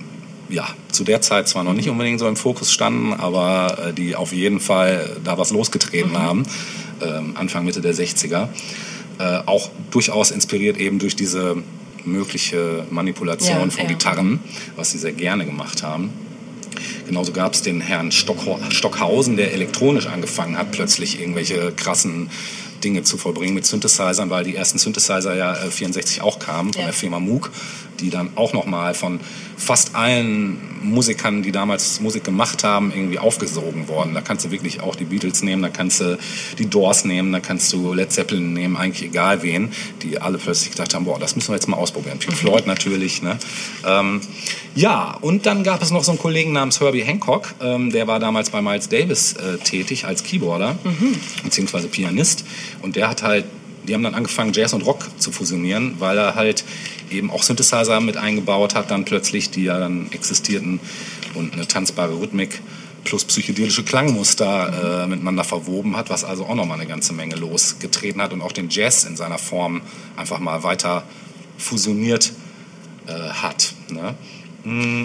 Speaker 3: ja, zu der Zeit zwar noch nicht unbedingt so im Fokus standen, aber äh, die auf jeden Fall da was losgetreten mhm. haben, äh, Anfang, Mitte der sechziger. Äh, auch durchaus inspiriert eben durch diese mögliche Manipulation
Speaker 2: ja,
Speaker 3: von
Speaker 2: ja.
Speaker 3: Gitarren, was sie sehr gerne gemacht haben. Genauso gab es den Herrn Stockho- Stockhausen, der elektronisch angefangen hat, plötzlich irgendwelche krassen Dinge zu vollbringen mit Synthesizern, weil die ersten Synthesizer ja äh, vierundsechzig auch kamen von
Speaker 2: ja.
Speaker 3: der Firma Moog, die dann auch nochmal von fast allen Musikern, die damals Musik gemacht haben, irgendwie aufgesogen worden. Da kannst du wirklich auch die Beatles nehmen, da kannst du die Doors nehmen, da kannst du Led Zeppelin nehmen, eigentlich egal wen, die alle plötzlich gedacht haben, boah, das müssen wir jetzt mal ausprobieren. Pink Floyd natürlich, ne? Ähm, ja, und dann gab es noch so einen Kollegen namens Herbie Hancock, ähm, der war damals bei Miles Davis äh, tätig als Keyboarder, mhm. beziehungsweise Pianist. Und der hat halt, die haben dann angefangen, Jazz und Rock zu fusionieren, weil er halt eben auch Synthesizer mit eingebaut hat, dann plötzlich, die ja dann existierten und eine tanzbare Rhythmik plus psychedelische Klangmuster äh, miteinander verwoben hat, was also auch nochmal eine ganze Menge losgetreten hat und auch den Jazz in seiner Form einfach mal weiter fusioniert äh, hat. Ne? Mm.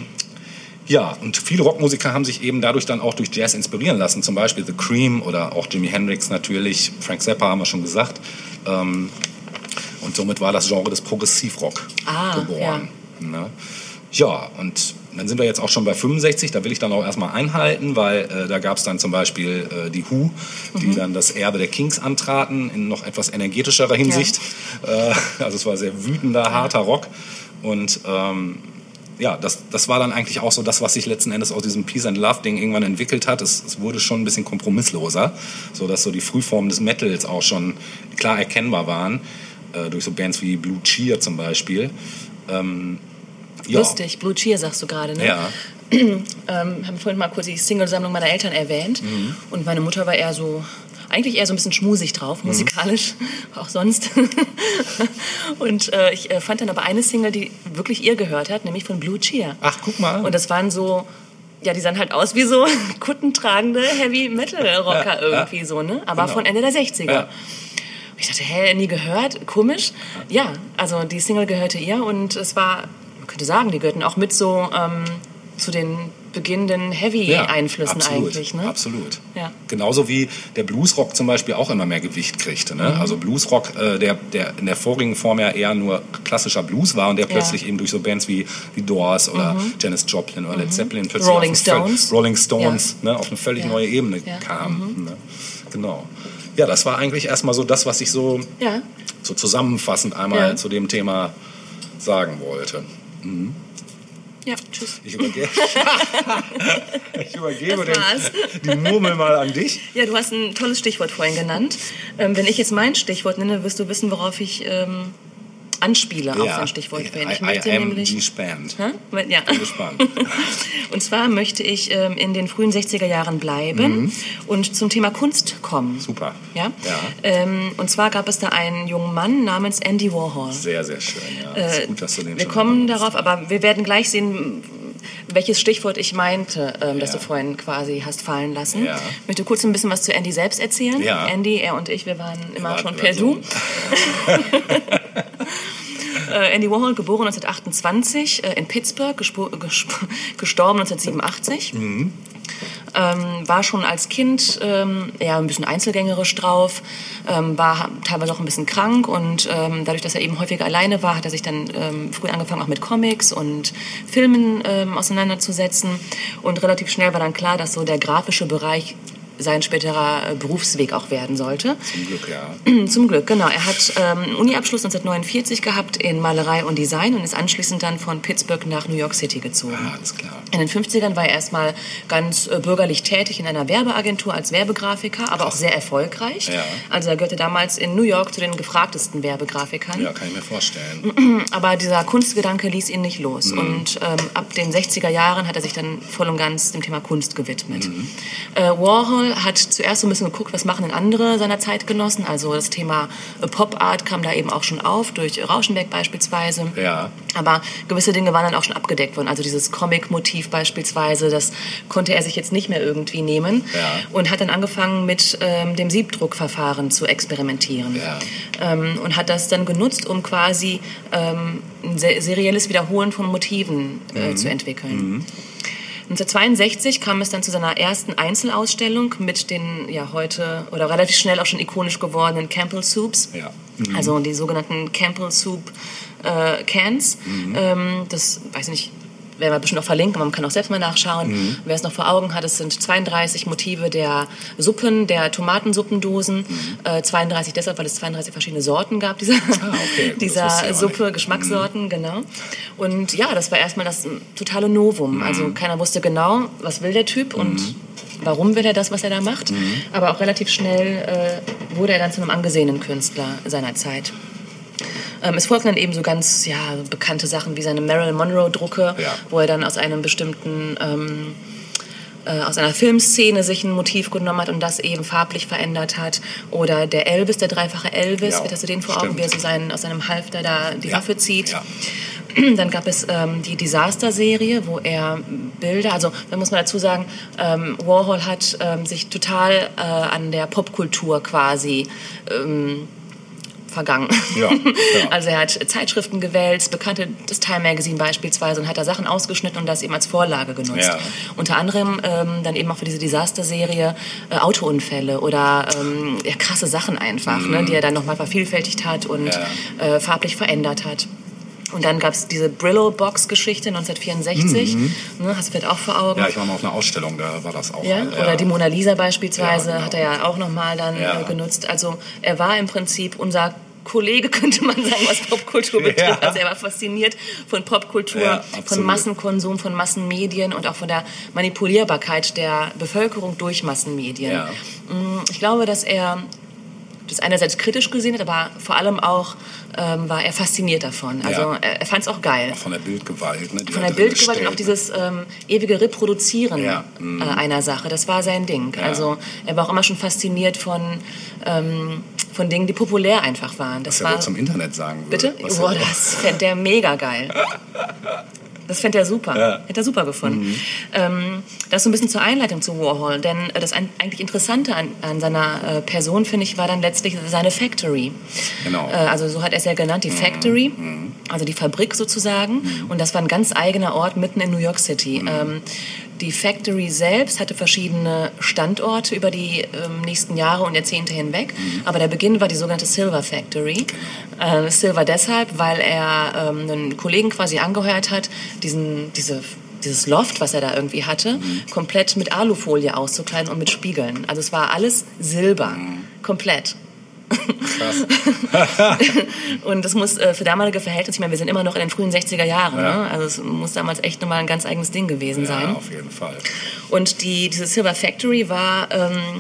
Speaker 3: Ja, und viele Rockmusiker haben sich eben dadurch dann auch durch Jazz inspirieren lassen. Zum Beispiel The Cream oder auch Jimi Hendrix natürlich. Frank Zappa haben wir schon gesagt. Ähm, und somit war das Genre des Progressivrock
Speaker 2: ah,
Speaker 3: geboren.
Speaker 2: Ja.
Speaker 3: Ne? Ja, und dann sind wir jetzt auch schon bei fünfundsechzig. Da will ich dann auch erstmal einhalten, weil äh, da gab es dann zum Beispiel äh, die Who, die mhm. dann das Erbe der Kings antraten, in noch etwas energetischerer Hinsicht. Ja. Äh, also es war sehr wütender, harter Rock. Und ähm, ja, das, das war dann eigentlich auch so das, was sich letzten Endes aus diesem Peace-and-Love-Ding irgendwann entwickelt hat. Es, es wurde schon ein bisschen kompromissloser, sodass so die Frühformen des Metals auch schon klar erkennbar waren, äh, durch so Bands wie Blue Cheer zum Beispiel. Ähm, ja.
Speaker 2: Lustig, Blue Cheer sagst du gerade, ne?
Speaker 3: Ja.
Speaker 2: ähm, haben vorhin mal kurz die Single-Sammlung meiner Eltern erwähnt. Mhm. Und meine Mutter war eher so... eigentlich eher so ein bisschen schmusig drauf, mhm. musikalisch, auch sonst. Und äh, ich äh, fand dann aber eine Single, die wirklich ihr gehört hat, nämlich von Blue Cheer.
Speaker 3: Ach, guck mal.
Speaker 2: Und das waren so, ja, die sahen halt aus wie so kuttentragende Heavy-Metal-Rocker ja, irgendwie ja. so, ne? Aber genau. von Ende der sechziger. Ja. Ich dachte, hä, nie gehört? Komisch. Ja, also die Single gehörte ihr und es war, man könnte sagen, die gehörten auch mit so ähm, zu den beginnenden Heavy-Einflüssen
Speaker 3: ja,
Speaker 2: eigentlich. Ne?
Speaker 3: Absolut.
Speaker 2: Ja.
Speaker 3: Genauso wie der Bluesrock zum Beispiel auch immer mehr Gewicht kriegte. Ne? Mhm. Also Bluesrock, äh, der, der in der vorigen Form ja eher nur klassischer Blues war und der plötzlich ja. eben durch so Bands wie, wie Doors oder mhm. Janis Joplin oder mhm. Led Zeppelin plötzlich
Speaker 2: Rolling
Speaker 3: auf
Speaker 2: Stones,
Speaker 3: Rolling Stones
Speaker 2: ja.
Speaker 3: ne, auf eine völlig
Speaker 2: ja.
Speaker 3: neue Ebene
Speaker 2: ja.
Speaker 3: kam.
Speaker 2: Mhm.
Speaker 3: Ne? Genau. Ja, das war eigentlich erstmal so das, was ich so,
Speaker 2: ja.
Speaker 3: so zusammenfassend einmal ja. zu dem Thema sagen wollte. Mhm.
Speaker 2: Ja, tschüss.
Speaker 3: Ich übergebe, ich übergebe den, die Murmel mal an dich.
Speaker 2: Ja, du hast ein tolles Stichwort vorhin genannt. Ähm, wenn ich jetzt mein Stichwort nenne, wirst du wissen, worauf ich ähm, anspiele
Speaker 3: ja.
Speaker 2: auf dein Stichwort.
Speaker 3: I,
Speaker 2: ich möchte
Speaker 3: I am
Speaker 2: nämlich,
Speaker 3: gespannt.
Speaker 2: Ja.
Speaker 3: Bin gespannt.
Speaker 2: Und zwar möchte ich ähm, in den frühen sechziger Jahren bleiben mhm. und zum Thema Kunst kommen.
Speaker 3: Super.
Speaker 2: Ja?
Speaker 3: Ja.
Speaker 2: Ähm, und zwar gab es da einen jungen Mann namens Andy Warhol.
Speaker 3: Sehr, sehr schön. Ja. Äh, ist gut, dass du den
Speaker 2: wir
Speaker 3: schon
Speaker 2: kommen darauf, aber wir werden gleich sehen, welches Stichwort ich meinte, ähm, das ja. du vorhin quasi hast fallen lassen.
Speaker 3: Ja.
Speaker 2: Ich möchte kurz ein bisschen was zu Andy selbst erzählen.
Speaker 3: Ja.
Speaker 2: Andy, er und ich, wir waren immer
Speaker 3: war,
Speaker 2: schon per Du. äh, Andy Warhol, geboren neunzehnhundertachtundzwanzig äh, in Pittsburgh, gespo- gesp- gestorben neunzehnhundertsiebenundachtzig. Mhm. Ähm, war schon als Kind ähm, eher ein bisschen einzelgängerisch drauf, ähm, war teilweise auch ein bisschen krank und ähm, dadurch, dass er eben häufiger alleine war, hat er sich dann ähm, früh angefangen, auch mit Comics und Filmen ähm, auseinanderzusetzen und relativ schnell war dann klar, dass so der grafische Bereich sein späterer Berufsweg auch werden sollte.
Speaker 3: Zum Glück, ja.
Speaker 2: Zum Glück, genau. Er hat ähm, einen Uni-Abschluss neunzehnhundertneunundvierzig gehabt in Malerei und Design und ist anschließend dann von Pittsburgh nach New York City gezogen.
Speaker 3: Ah, alles klar.
Speaker 2: In den fünfzigern war er erstmal ganz äh, bürgerlich tätig in einer Werbeagentur als Werbegrafiker, aber auch sehr erfolgreich.
Speaker 3: Ja.
Speaker 2: Also er gehörte damals in New York zu den gefragtesten Werbegrafikern.
Speaker 3: Ja, kann ich mir vorstellen.
Speaker 2: Aber dieser Kunstgedanke ließ ihn nicht los.
Speaker 3: Mhm.
Speaker 2: Und ähm, ab den sechziger Jahren hat er sich dann voll und ganz dem Thema Kunst gewidmet.
Speaker 3: Mhm.
Speaker 2: Äh, Warhol Warhol hat zuerst so ein bisschen geguckt, was machen denn andere seiner Zeitgenossen. Also das Thema Pop Art kam da eben auch schon auf, durch Rauschenberg beispielsweise.
Speaker 3: Ja.
Speaker 2: Aber gewisse Dinge waren dann auch schon abgedeckt worden. Also dieses Comic-Motiv beispielsweise, das konnte er sich jetzt nicht mehr irgendwie nehmen.
Speaker 3: Ja.
Speaker 2: Und hat dann angefangen mit ähm, dem Siebdruckverfahren zu experimentieren.
Speaker 3: Ja.
Speaker 2: Ähm, und hat das dann genutzt, um quasi ähm, ein serielles Wiederholen von Motiven äh,
Speaker 3: Mhm.
Speaker 2: zu entwickeln.
Speaker 3: Mhm.
Speaker 2: neunzehnhundertzweiundsechzig kam es dann zu seiner ersten Einzelausstellung mit den ja heute oder relativ schnell auch schon ikonisch gewordenen Campbell Soups.
Speaker 3: Ja. Mhm.
Speaker 2: Also die sogenannten Campbell Soup äh, Cans.
Speaker 3: Mhm.
Speaker 2: Ähm, das weiß ich nicht. Werden wir bestimmt auch verlinken, man kann auch selbst mal nachschauen.
Speaker 3: Mhm.
Speaker 2: Wer es noch vor Augen hat, es sind zweiunddreißig Motive der Suppen, der Tomatensuppendosen.
Speaker 3: Mhm.
Speaker 2: Äh, zweiunddreißig deshalb, weil es zweiunddreißig verschiedene Sorten gab, dieser,
Speaker 3: Ah, okay. Gut,
Speaker 2: dieser
Speaker 3: das wusste ich aber
Speaker 2: Suppe,
Speaker 3: nicht.
Speaker 2: Geschmackssorten,
Speaker 3: Mhm.
Speaker 2: genau. Und ja, das war erstmal das totale Novum.
Speaker 3: Mhm.
Speaker 2: Also keiner wusste genau, was will der Typ und
Speaker 3: Mhm.
Speaker 2: warum will er das, was er da macht.
Speaker 3: Mhm.
Speaker 2: Aber auch relativ schnell äh, wurde er dann zu einem angesehenen Künstler seiner Zeit. Ähm, es folgten dann eben so ganz ja, bekannte Sachen wie seine Marilyn Monroe-Drucke,
Speaker 3: Ja.
Speaker 2: wo er dann aus einem bestimmten, ähm, äh, aus einer Filmszene sich ein Motiv genommen hat und das eben farblich verändert hat. Oder der Elvis, der dreifache Elvis,
Speaker 3: Ja,
Speaker 2: vielleicht hast du den vor Augen,
Speaker 3: stimmt.
Speaker 2: wie er so seinen, aus seinem Halfter da die
Speaker 3: Ja.
Speaker 2: Waffe zieht.
Speaker 3: Ja.
Speaker 2: Dann gab es ähm, die Disaster-Serie, wo er Bilder, also da muss man dazu sagen, ähm, Warhol hat ähm, sich total äh, an der Popkultur quasi ähm, vergangen.
Speaker 3: Ja, ja.
Speaker 2: Also er hat Zeitschriften gewälzt, bekannte, das Time Magazine beispielsweise, und hat da Sachen ausgeschnitten und das eben als Vorlage genutzt.
Speaker 3: Ja.
Speaker 2: Unter anderem ähm, dann eben auch für diese Disaster-Serie äh, Autounfälle oder ähm, ja, krasse Sachen einfach,
Speaker 3: Mhm.
Speaker 2: ne, die er dann nochmal vervielfältigt hat und
Speaker 3: Ja.
Speaker 2: äh, farblich verändert hat. Und dann gab es diese Brillo-Box-Geschichte neunzehnhundertvierundsechzig.
Speaker 3: Mhm.
Speaker 2: Ne, hast du vielleicht auch vor Augen?
Speaker 3: Ja, ich war mal auf einer Ausstellung, da war das auch.
Speaker 2: Ja?
Speaker 3: Ja.
Speaker 2: Oder die Mona Lisa beispielsweise
Speaker 3: Ja, genau.
Speaker 2: hat er ja auch nochmal dann
Speaker 3: Ja.
Speaker 2: äh, genutzt. Also er war im Prinzip unser Kollege, könnte man sagen, was Popkultur betrifft.
Speaker 3: Ja.
Speaker 2: Also er war fasziniert von Popkultur,
Speaker 3: Ja,
Speaker 2: von
Speaker 3: absolut.
Speaker 2: Massenkonsum, von Massenmedien und auch von der Manipulierbarkeit der Bevölkerung durch Massenmedien.
Speaker 3: Ja.
Speaker 2: Mm, Ich glaube, dass er das einerseits kritisch gesehen hat, aber vor allem auch ähm, war er fasziniert davon. Also
Speaker 3: Ja.
Speaker 2: er, er fand es auch geil.
Speaker 3: Von der Bildgewalt. Ne, die
Speaker 2: Von
Speaker 3: da
Speaker 2: der
Speaker 3: drin
Speaker 2: Bildgewalt und auch
Speaker 3: steckt,
Speaker 2: dieses ähm, ewige Reproduzieren
Speaker 3: Ja, mhm.
Speaker 2: äh, einer Sache, das war sein Ding.
Speaker 3: Ja.
Speaker 2: Also er war auch immer schon fasziniert von, ähm, von Dingen, die populär einfach waren. Das
Speaker 3: Was er
Speaker 2: war
Speaker 3: wohl zum Internet sagen würde.
Speaker 2: Bitte?
Speaker 3: Was
Speaker 2: Boah,
Speaker 3: er-
Speaker 2: das fände der mega geil. Das fände er super.
Speaker 3: Ja.
Speaker 2: Hätte er super gefunden.
Speaker 3: Mhm.
Speaker 2: Ähm, das so ein bisschen zur Einleitung zu Warhol. Denn äh, das ein, eigentlich Interessante an, an seiner äh, Person, finde ich, war dann letztlich seine Factory.
Speaker 3: Genau.
Speaker 2: Äh, also so hat er es ja genannt, die Factory.
Speaker 3: Mhm.
Speaker 2: Also die Fabrik sozusagen.
Speaker 3: Mhm.
Speaker 2: Und das war ein ganz eigener Ort mitten in New York City.
Speaker 3: Mhm.
Speaker 2: Ähm, die Factory selbst hatte verschiedene Standorte über die ähm, nächsten Jahre und Jahrzehnte hinweg.
Speaker 3: Mhm.
Speaker 2: Aber der Beginn war die sogenannte Silver Factory.
Speaker 3: Genau.
Speaker 2: Äh, Silver deshalb, weil er ähm, einen Kollegen quasi angeheuert hat, diesen, diese, dieses Loft, was er da irgendwie hatte,
Speaker 3: Mhm.
Speaker 2: komplett mit Alufolie auszukleiden und mit Spiegeln. Also es war alles Silber.
Speaker 3: Mhm.
Speaker 2: Komplett.
Speaker 3: Krass.
Speaker 2: Und das muss äh, für damalige Verhältnisse, ich meine, wir sind immer noch in den frühen sechziger Jahren,
Speaker 3: Ja.
Speaker 2: ne? Also es muss damals echt nochmal ein ganz eigenes Ding gewesen
Speaker 3: Ja,
Speaker 2: sein.
Speaker 3: auf jeden Fall.
Speaker 2: Und die, diese Silver Factory war ähm,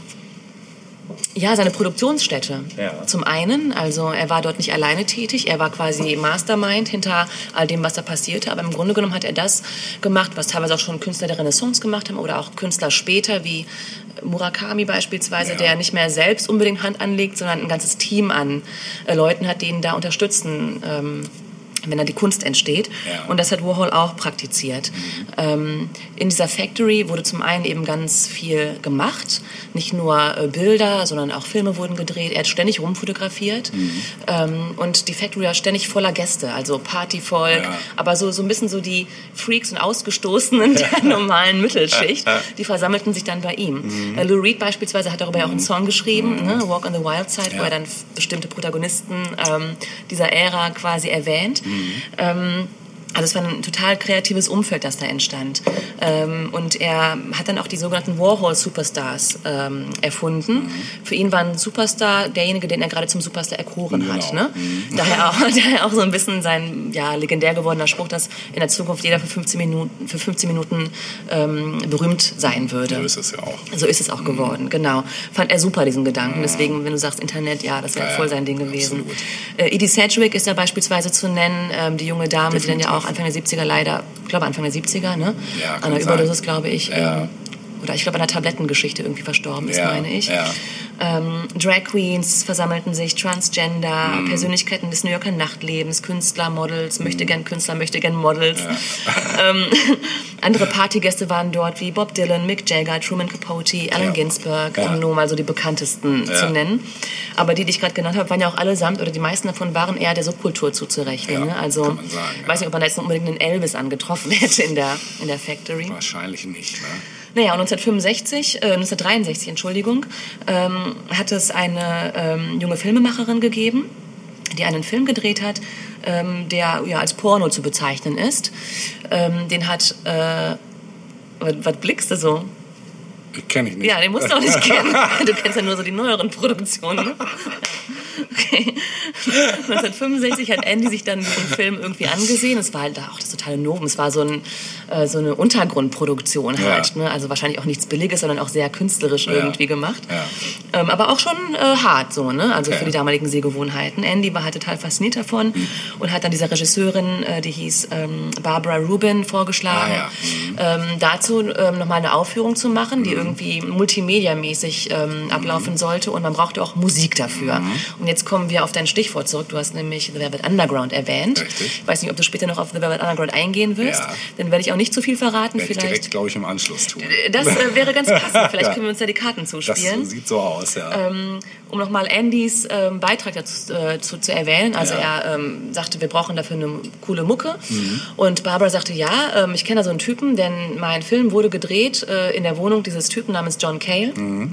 Speaker 2: ja seine Produktionsstätte.
Speaker 3: Ja.
Speaker 2: Zum einen, also er war dort nicht alleine tätig, er war quasi Mastermind hinter all dem, was da passierte, aber im Grunde genommen hat er das gemacht, was teilweise auch schon Künstler der Renaissance gemacht haben oder auch Künstler später wie Murakami beispielsweise,
Speaker 3: Ja.
Speaker 2: der nicht mehr selbst unbedingt Hand anlegt, sondern ein ganzes Team an äh, Leuten hat, die ihn da unterstützen, ähm, wenn da die Kunst entsteht.
Speaker 3: Ja.
Speaker 2: Und das hat Warhol auch praktiziert.
Speaker 3: Mhm.
Speaker 2: Ähm, in dieser Factory wurde zum einen eben ganz viel gemacht. Nicht nur äh, Bilder, sondern auch Filme wurden gedreht. Er hat ständig rumfotografiert.
Speaker 3: Mhm.
Speaker 2: Ähm, und die Factory war ständig voller Gäste, also Partyvolk.
Speaker 3: Ja.
Speaker 2: Aber so, so ein bisschen so die Freaks und Ausgestoßenen der normalen Mittelschicht, die versammelten sich dann bei ihm.
Speaker 3: Mhm.
Speaker 2: Äh, Lou Reed beispielsweise hat darüber ja auch einen Song geschrieben,
Speaker 3: Mhm.
Speaker 2: ne? Walk on the Wild Side,
Speaker 3: Ja.
Speaker 2: wo er dann f- bestimmte Protagonisten ähm, dieser Ära quasi erwähnt. Ähm, also es war ein total kreatives Umfeld, das da entstand. Ähm, und er hat dann auch die sogenannten Warhol-Superstars ähm, erfunden.
Speaker 3: Mhm.
Speaker 2: Für ihn war ein Superstar derjenige, den er gerade zum Superstar erkoren
Speaker 3: Genau.
Speaker 2: hat. Ne?
Speaker 3: Mhm.
Speaker 2: Daher, auch, daher auch so ein bisschen sein ja, legendär gewordener Spruch, dass in der Zukunft jeder für fünfzehn Minuten, für fünfzehn Minuten ähm, berühmt sein würde.
Speaker 3: So ist es ja auch.
Speaker 2: So ist es auch geworden, genau. Fand er super, diesen Gedanken. Deswegen, wenn du sagst Internet, ja, das wäre
Speaker 3: Ja, ja,
Speaker 2: voll sein Ding gewesen.
Speaker 3: absolut.
Speaker 2: Äh, Edie Sedgwick ist da beispielsweise zu nennen, ähm, die junge Dame, die dann ja
Speaker 3: Definitiv.
Speaker 2: auch Anfang der siebziger leider, ich glaube Anfang der siebziger, ne?
Speaker 3: Ja, kann
Speaker 2: An einer
Speaker 3: sein.
Speaker 2: Überdosis, glaube ich,
Speaker 3: Ja.
Speaker 2: ähm, oder ich glaube an einer Tablettengeschichte irgendwie verstorben ist,
Speaker 3: Ja,
Speaker 2: meine ich.
Speaker 3: ja.
Speaker 2: Ähm, Drag Queens versammelten sich, Transgender,
Speaker 3: Mhm.
Speaker 2: Persönlichkeiten des New Yorker Nachtlebens, Künstler, Models, möchte gern Künstler, möchte gern Models.
Speaker 3: Ja.
Speaker 2: ähm, andere Partygäste waren dort wie Bob Dylan, Mick Jagger, Truman Capote, Allen
Speaker 3: Ja.
Speaker 2: Ginsberg,
Speaker 3: Ja.
Speaker 2: um nur mal so die bekanntesten
Speaker 3: Ja.
Speaker 2: zu nennen. Aber die, die ich gerade genannt habe, waren ja auch allesamt, oder die meisten davon waren eher der Subkultur zuzurechnen.
Speaker 3: Ja,
Speaker 2: ne? Also,
Speaker 3: kann man sagen,
Speaker 2: weiß
Speaker 3: ja.
Speaker 2: nicht, ob man da jetzt noch unbedingt einen Elvis angetroffen hätte in der, in der Factory.
Speaker 3: Wahrscheinlich nicht, ne?
Speaker 2: Naja, und neunzehnhundertfünfundsechzig, äh, neunzehnhundertdreiundsechzig, Entschuldigung, ähm, hat es eine ähm, junge Filmemacherin gegeben, die einen Film gedreht hat, ähm, der ja als Porno zu bezeichnen ist. Ähm, den hat, äh, was, was blickst du so?
Speaker 3: Kenn ich nicht.
Speaker 2: Ja, den musst du auch nicht kennen. Du kennst ja nur so die neueren Produktionen. Ne? Okay. neunzehnhundertfünfundsechzig hat Andy sich dann diesen Film irgendwie angesehen. Es war halt auch das totale Novum. Es war so, ein, äh, so eine Untergrundproduktion halt.
Speaker 3: Ja.
Speaker 2: Ne? Also wahrscheinlich auch nichts Billiges, sondern auch sehr künstlerisch
Speaker 3: Ja.
Speaker 2: irgendwie gemacht.
Speaker 3: Ja.
Speaker 2: Ähm, aber auch schon äh, hart so, ne? Also
Speaker 3: Okay.
Speaker 2: für die damaligen Sehgewohnheiten. Andy war halt total fasziniert davon
Speaker 3: Mhm.
Speaker 2: und hat dann dieser Regisseurin, äh, die hieß ähm, Barbara Rubin, vorgeschlagen,
Speaker 3: Ah, ja. Mhm.
Speaker 2: ähm, dazu ähm, nochmal eine Aufführung zu machen, die irgendwie multimediamäßig ähm, ablaufen sollte, und man brauchte auch Musik dafür.
Speaker 3: Mhm.
Speaker 2: Und jetzt kommen wir auf dein Stichwort zurück. Du hast nämlich The Velvet Underground erwähnt.
Speaker 3: Richtig.
Speaker 2: Ich weiß nicht, ob du später noch auf The Velvet Underground eingehen wirst.
Speaker 3: Ja.
Speaker 2: Dann werde ich auch nicht zu viel verraten.
Speaker 3: Werde ich
Speaker 2: Vielleicht.
Speaker 3: direkt, glaube ich, im Anschluss tun.
Speaker 2: Das äh, wäre ganz passend. Vielleicht
Speaker 3: Ja.
Speaker 2: können wir uns ja die Karten
Speaker 3: Das
Speaker 2: zuspielen.
Speaker 3: sieht so aus, ja.
Speaker 2: Ähm, um nochmal Andys ähm, Beitrag dazu äh, zu, zu erwähnen. Also
Speaker 3: Ja.
Speaker 2: er ähm, sagte, wir brauchen dafür eine coole Mucke. Und Barbara sagte, ja, ähm, ich kenne da so einen Typen, denn mein Film wurde gedreht äh, in der Wohnung dieses Typen namens John Cale.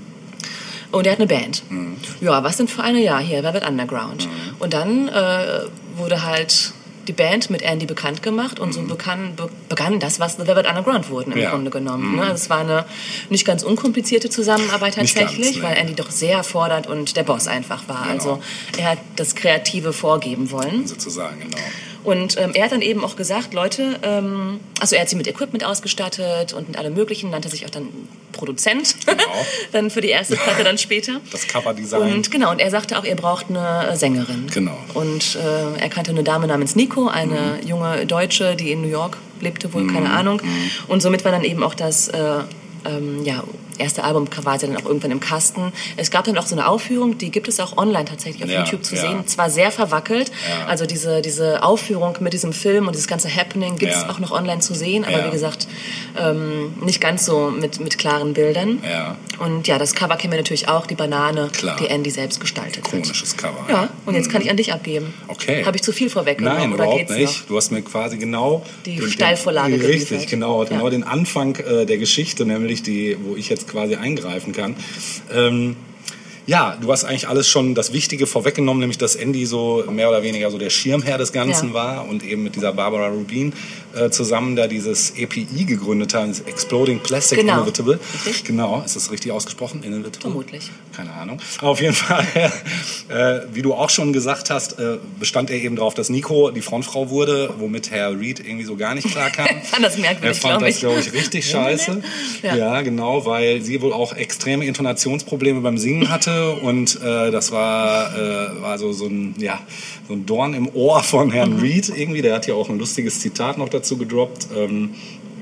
Speaker 2: Und er hat eine Band. Ja, was denn für eine? Ja, hier, Velvet Underground. Und dann äh, wurde halt die Band mit Andy bekannt gemacht und so begann, be, begann das, was The Velvet Underground wurden im
Speaker 3: Ja.
Speaker 2: Grunde genommen. Ne? Also es war eine nicht ganz unkomplizierte Zusammenarbeit
Speaker 3: Nicht
Speaker 2: tatsächlich,
Speaker 3: ganz, nee.
Speaker 2: weil Andy doch sehr fordernd und der Boss einfach war.
Speaker 3: Genau.
Speaker 2: Also er hat das Kreative vorgeben wollen.
Speaker 3: Sozusagen, genau.
Speaker 2: Und ähm, er hat dann eben auch gesagt, Leute, ähm, also er hat sie mit Equipment ausgestattet und mit allem Möglichen, nannte sich auch dann Produzent,
Speaker 3: Genau.
Speaker 2: dann für die erste Platte dann später.
Speaker 3: Das Coverdesign.
Speaker 2: Und genau, und er sagte auch, ihr braucht eine äh, Sängerin.
Speaker 3: Genau.
Speaker 2: Und äh, er kannte eine Dame namens Nico, eine
Speaker 3: Mhm.
Speaker 2: junge Deutsche, die in New York lebte, wohl, keine Ahnung. Und somit war dann eben auch das äh, ähm, ja, erste Album quasi dann auch irgendwann im Kasten. Es gab dann auch so eine Aufführung, die gibt es auch online tatsächlich auf
Speaker 3: Ja,
Speaker 2: YouTube zu
Speaker 3: ja.
Speaker 2: sehen. Zwar sehr verwackelt,
Speaker 3: Ja.
Speaker 2: also diese, diese Aufführung mit diesem Film und dieses ganze Happening gibt es
Speaker 3: Ja.
Speaker 2: auch noch online zu sehen, aber
Speaker 3: Ja.
Speaker 2: wie gesagt, ähm, nicht ganz so mit, mit klaren Bildern.
Speaker 3: Ja.
Speaker 2: Und ja, das Cover kennen wir natürlich auch, die Banane,
Speaker 3: Klar.
Speaker 2: die Andy selbst gestaltet hat.
Speaker 3: Ikonisches Cover.
Speaker 2: Ja, und jetzt kann ich an dich abgeben.
Speaker 3: Okay.
Speaker 2: Habe ich zu viel vorweggenommen?
Speaker 3: Nein,
Speaker 2: oder
Speaker 3: überhaupt
Speaker 2: geht's
Speaker 3: nicht.
Speaker 2: Noch?
Speaker 3: Du hast mir quasi genau
Speaker 2: Die
Speaker 3: den-
Speaker 2: Steilvorlage
Speaker 3: den, Richtig,
Speaker 2: geliefert.
Speaker 3: genau, genau
Speaker 2: Ja.
Speaker 3: den Anfang äh, der Geschichte, nämlich die, wo ich jetzt quasi eingreifen kann. Ähm, ja, du hast eigentlich alles schon das Wichtige vorweggenommen, nämlich dass Andy so mehr oder weniger so der Schirmherr des Ganzen
Speaker 2: Ja.
Speaker 3: war und eben mit dieser Barbara Rubin äh, zusammen da dieses E P I gegründet haben, das Exploding Plastic
Speaker 2: Genau.
Speaker 3: Inevitable.
Speaker 2: Richtig.
Speaker 3: Genau, ist das richtig ausgesprochen? Inevitable?
Speaker 2: Vermutlich.
Speaker 3: Keine Ahnung. Aber auf jeden Fall, äh, wie du auch schon gesagt hast, äh, bestand er eben darauf, dass Nico die Frontfrau wurde, womit Herr Reed irgendwie so gar nicht klar kam.
Speaker 2: Fand das merkwürdig,
Speaker 3: Er fand
Speaker 2: glaub
Speaker 3: das,
Speaker 2: ich.
Speaker 3: glaube ich, richtig scheiße.
Speaker 2: Ja.
Speaker 3: Ja. genau, weil sie wohl auch extreme Intonationsprobleme beim Singen hatte und äh, das war, äh, war so, so, ein, ja, so ein Dorn im Ohr von Herrn
Speaker 2: Mhm.
Speaker 3: Reed irgendwie. Der hat ja auch ein lustiges Zitat noch dazu gedroppt. Ähm,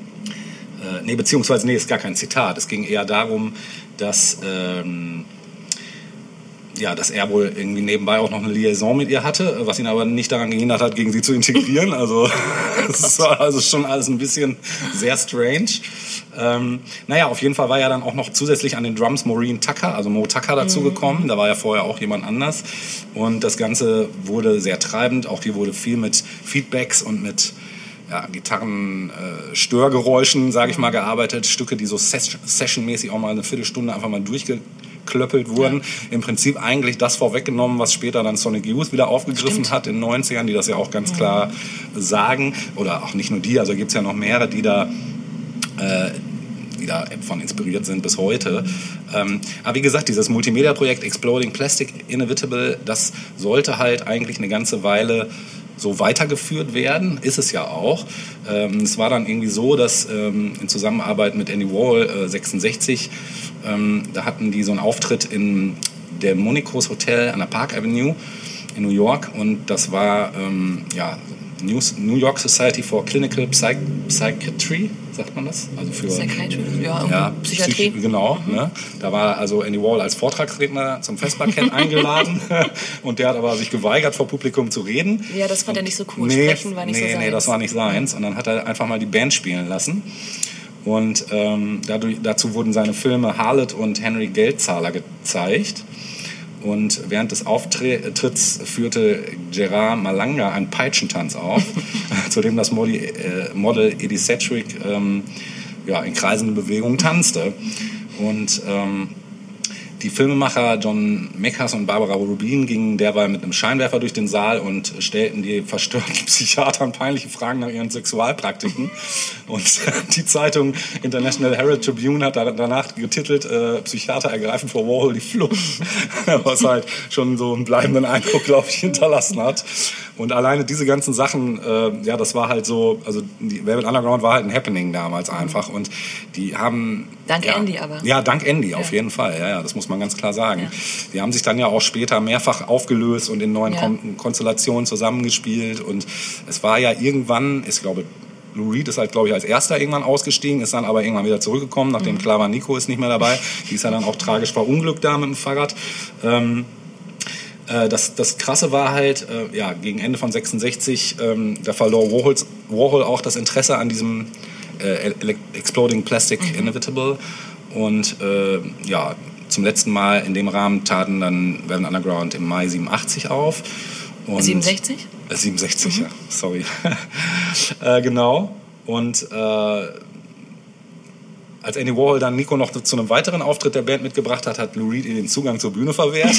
Speaker 3: äh, nee, beziehungsweise, nee, ist gar kein Zitat. Es ging eher darum, dass, ähm, ja, dass er wohl irgendwie nebenbei auch noch eine Liaison mit ihr hatte, was ihn aber nicht daran gehindert hat, gegen sie zu integrieren. Also es war also schon alles ein bisschen sehr strange. Ähm, naja, auf jeden Fall war ja dann auch noch zusätzlich an den Drums Maureen Tucker, also Mo Tucker, dazu gekommen. Da war ja vorher auch jemand anders. Und das Ganze wurde sehr treibend. Auch hier wurde viel mit Feedbacks und mit ja, Gitarren-Störgeräuschen, äh, sage ich mal, gearbeitet. Stücke, die so ses- sessionmäßig auch mal eine Viertelstunde einfach mal durchgeklöppelt wurden. Ja. Im Prinzip eigentlich das vorweggenommen, was später dann Sonic Youth wieder aufgegriffen Stimmt. hat in den neunzigern, die das ja auch ganz mhm. klar sagen. Oder auch nicht nur die, also gibt es ja noch mehrere, die da... Äh, die davon inspiriert sind bis heute. Ähm, aber wie gesagt, dieses Multimedia-Projekt Exploding Plastic Inevitable, das sollte halt eigentlich eine ganze Weile so weitergeführt werden, ist es ja auch. Ähm, es war dann irgendwie so, dass ähm, in Zusammenarbeit mit Andy Warhol äh, sechsundsechzig, ähm, da hatten die so einen Auftritt in der Monicos Hotel an der Park Avenue in New York und das war ähm, ja New York Society for Clinical Psych- Psychiatry, sagt man das? Also für
Speaker 2: Psychiatry, ja,
Speaker 3: ja
Speaker 2: Psychiatrie.
Speaker 3: Psych- genau.
Speaker 2: Mhm.
Speaker 3: Ne? Da war also Andy Warhol als Vortragsredner zum Festparkett eingeladen und der hat aber sich geweigert, vor Publikum zu reden.
Speaker 2: Ja, das fand er nicht so cool.
Speaker 3: Nee,
Speaker 2: Sprechen war nicht
Speaker 3: nee,
Speaker 2: so seins.
Speaker 3: Nee, das war nicht seins. Und dann hat er einfach mal die Band spielen lassen. Und ähm, dadurch, dazu wurden seine Filme Harlot und Henry Geldzahler gezeigt. Und während des Auftritts führte Gerard Malanga einen Peitschentanz auf, zu dem das Model, äh, Model Edie Sedgwick ähm, ja, in kreisenden Bewegungen tanzte. Und ähm, die Filmemacher John Mekas und Barbara Rubin gingen derweil mit einem Scheinwerfer durch den Saal und stellten die verstörten Psychiatern peinliche Fragen nach ihren Sexualpraktiken. Und die Zeitung International Herald Tribune hat danach getitelt, äh, Psychiater ergreifen vor Warhol die Flucht. Was halt schon so einen bleibenden Eindruck, glaube ich, hinterlassen hat. Und alleine diese ganzen Sachen, äh, ja, das war halt so, also die Velvet Underground war halt ein Happening damals einfach. Und die haben...
Speaker 2: Dank
Speaker 3: ja,
Speaker 2: Andy aber.
Speaker 3: Ja, dank Andy, auf
Speaker 2: ja.
Speaker 3: jeden Fall. Ja, ja, das muss man ganz klar sagen.
Speaker 2: Ja.
Speaker 3: Die haben sich dann ja auch später mehrfach aufgelöst und in neuen
Speaker 2: Ja.
Speaker 3: Kon- Konstellationen zusammengespielt. Und es war ja irgendwann, ich glaube, Lou Reed ist halt, glaube ich, als erster irgendwann ausgestiegen, ist dann aber irgendwann wieder zurückgekommen, nachdem mhm. klar war, Nico ist nicht mehr dabei. Die ist ja dann auch tragisch verunglückt da mit dem Fahrrad. Ähm, äh, das, das Krasse war halt, äh, ja, gegen Ende von sechsundsechzig, ähm, da verlor Warhols, Warhol auch das Interesse an diesem äh, Exploding Plastic mhm. Inevitable. Und äh, ja, zum letzten Mal in dem Rahmen taten dann Velvet Underground im Mai siebenundachtzig auf. Und
Speaker 2: siebenundsechzig?
Speaker 3: Äh, siebenundsechzig, mhm. ja, sorry. äh, genau. Und äh, als Andy Warhol dann Nico noch zu einem weiteren Auftritt der Band mitgebracht hat, hat Lou Reed ihr den Zugang zur Bühne verwehrt.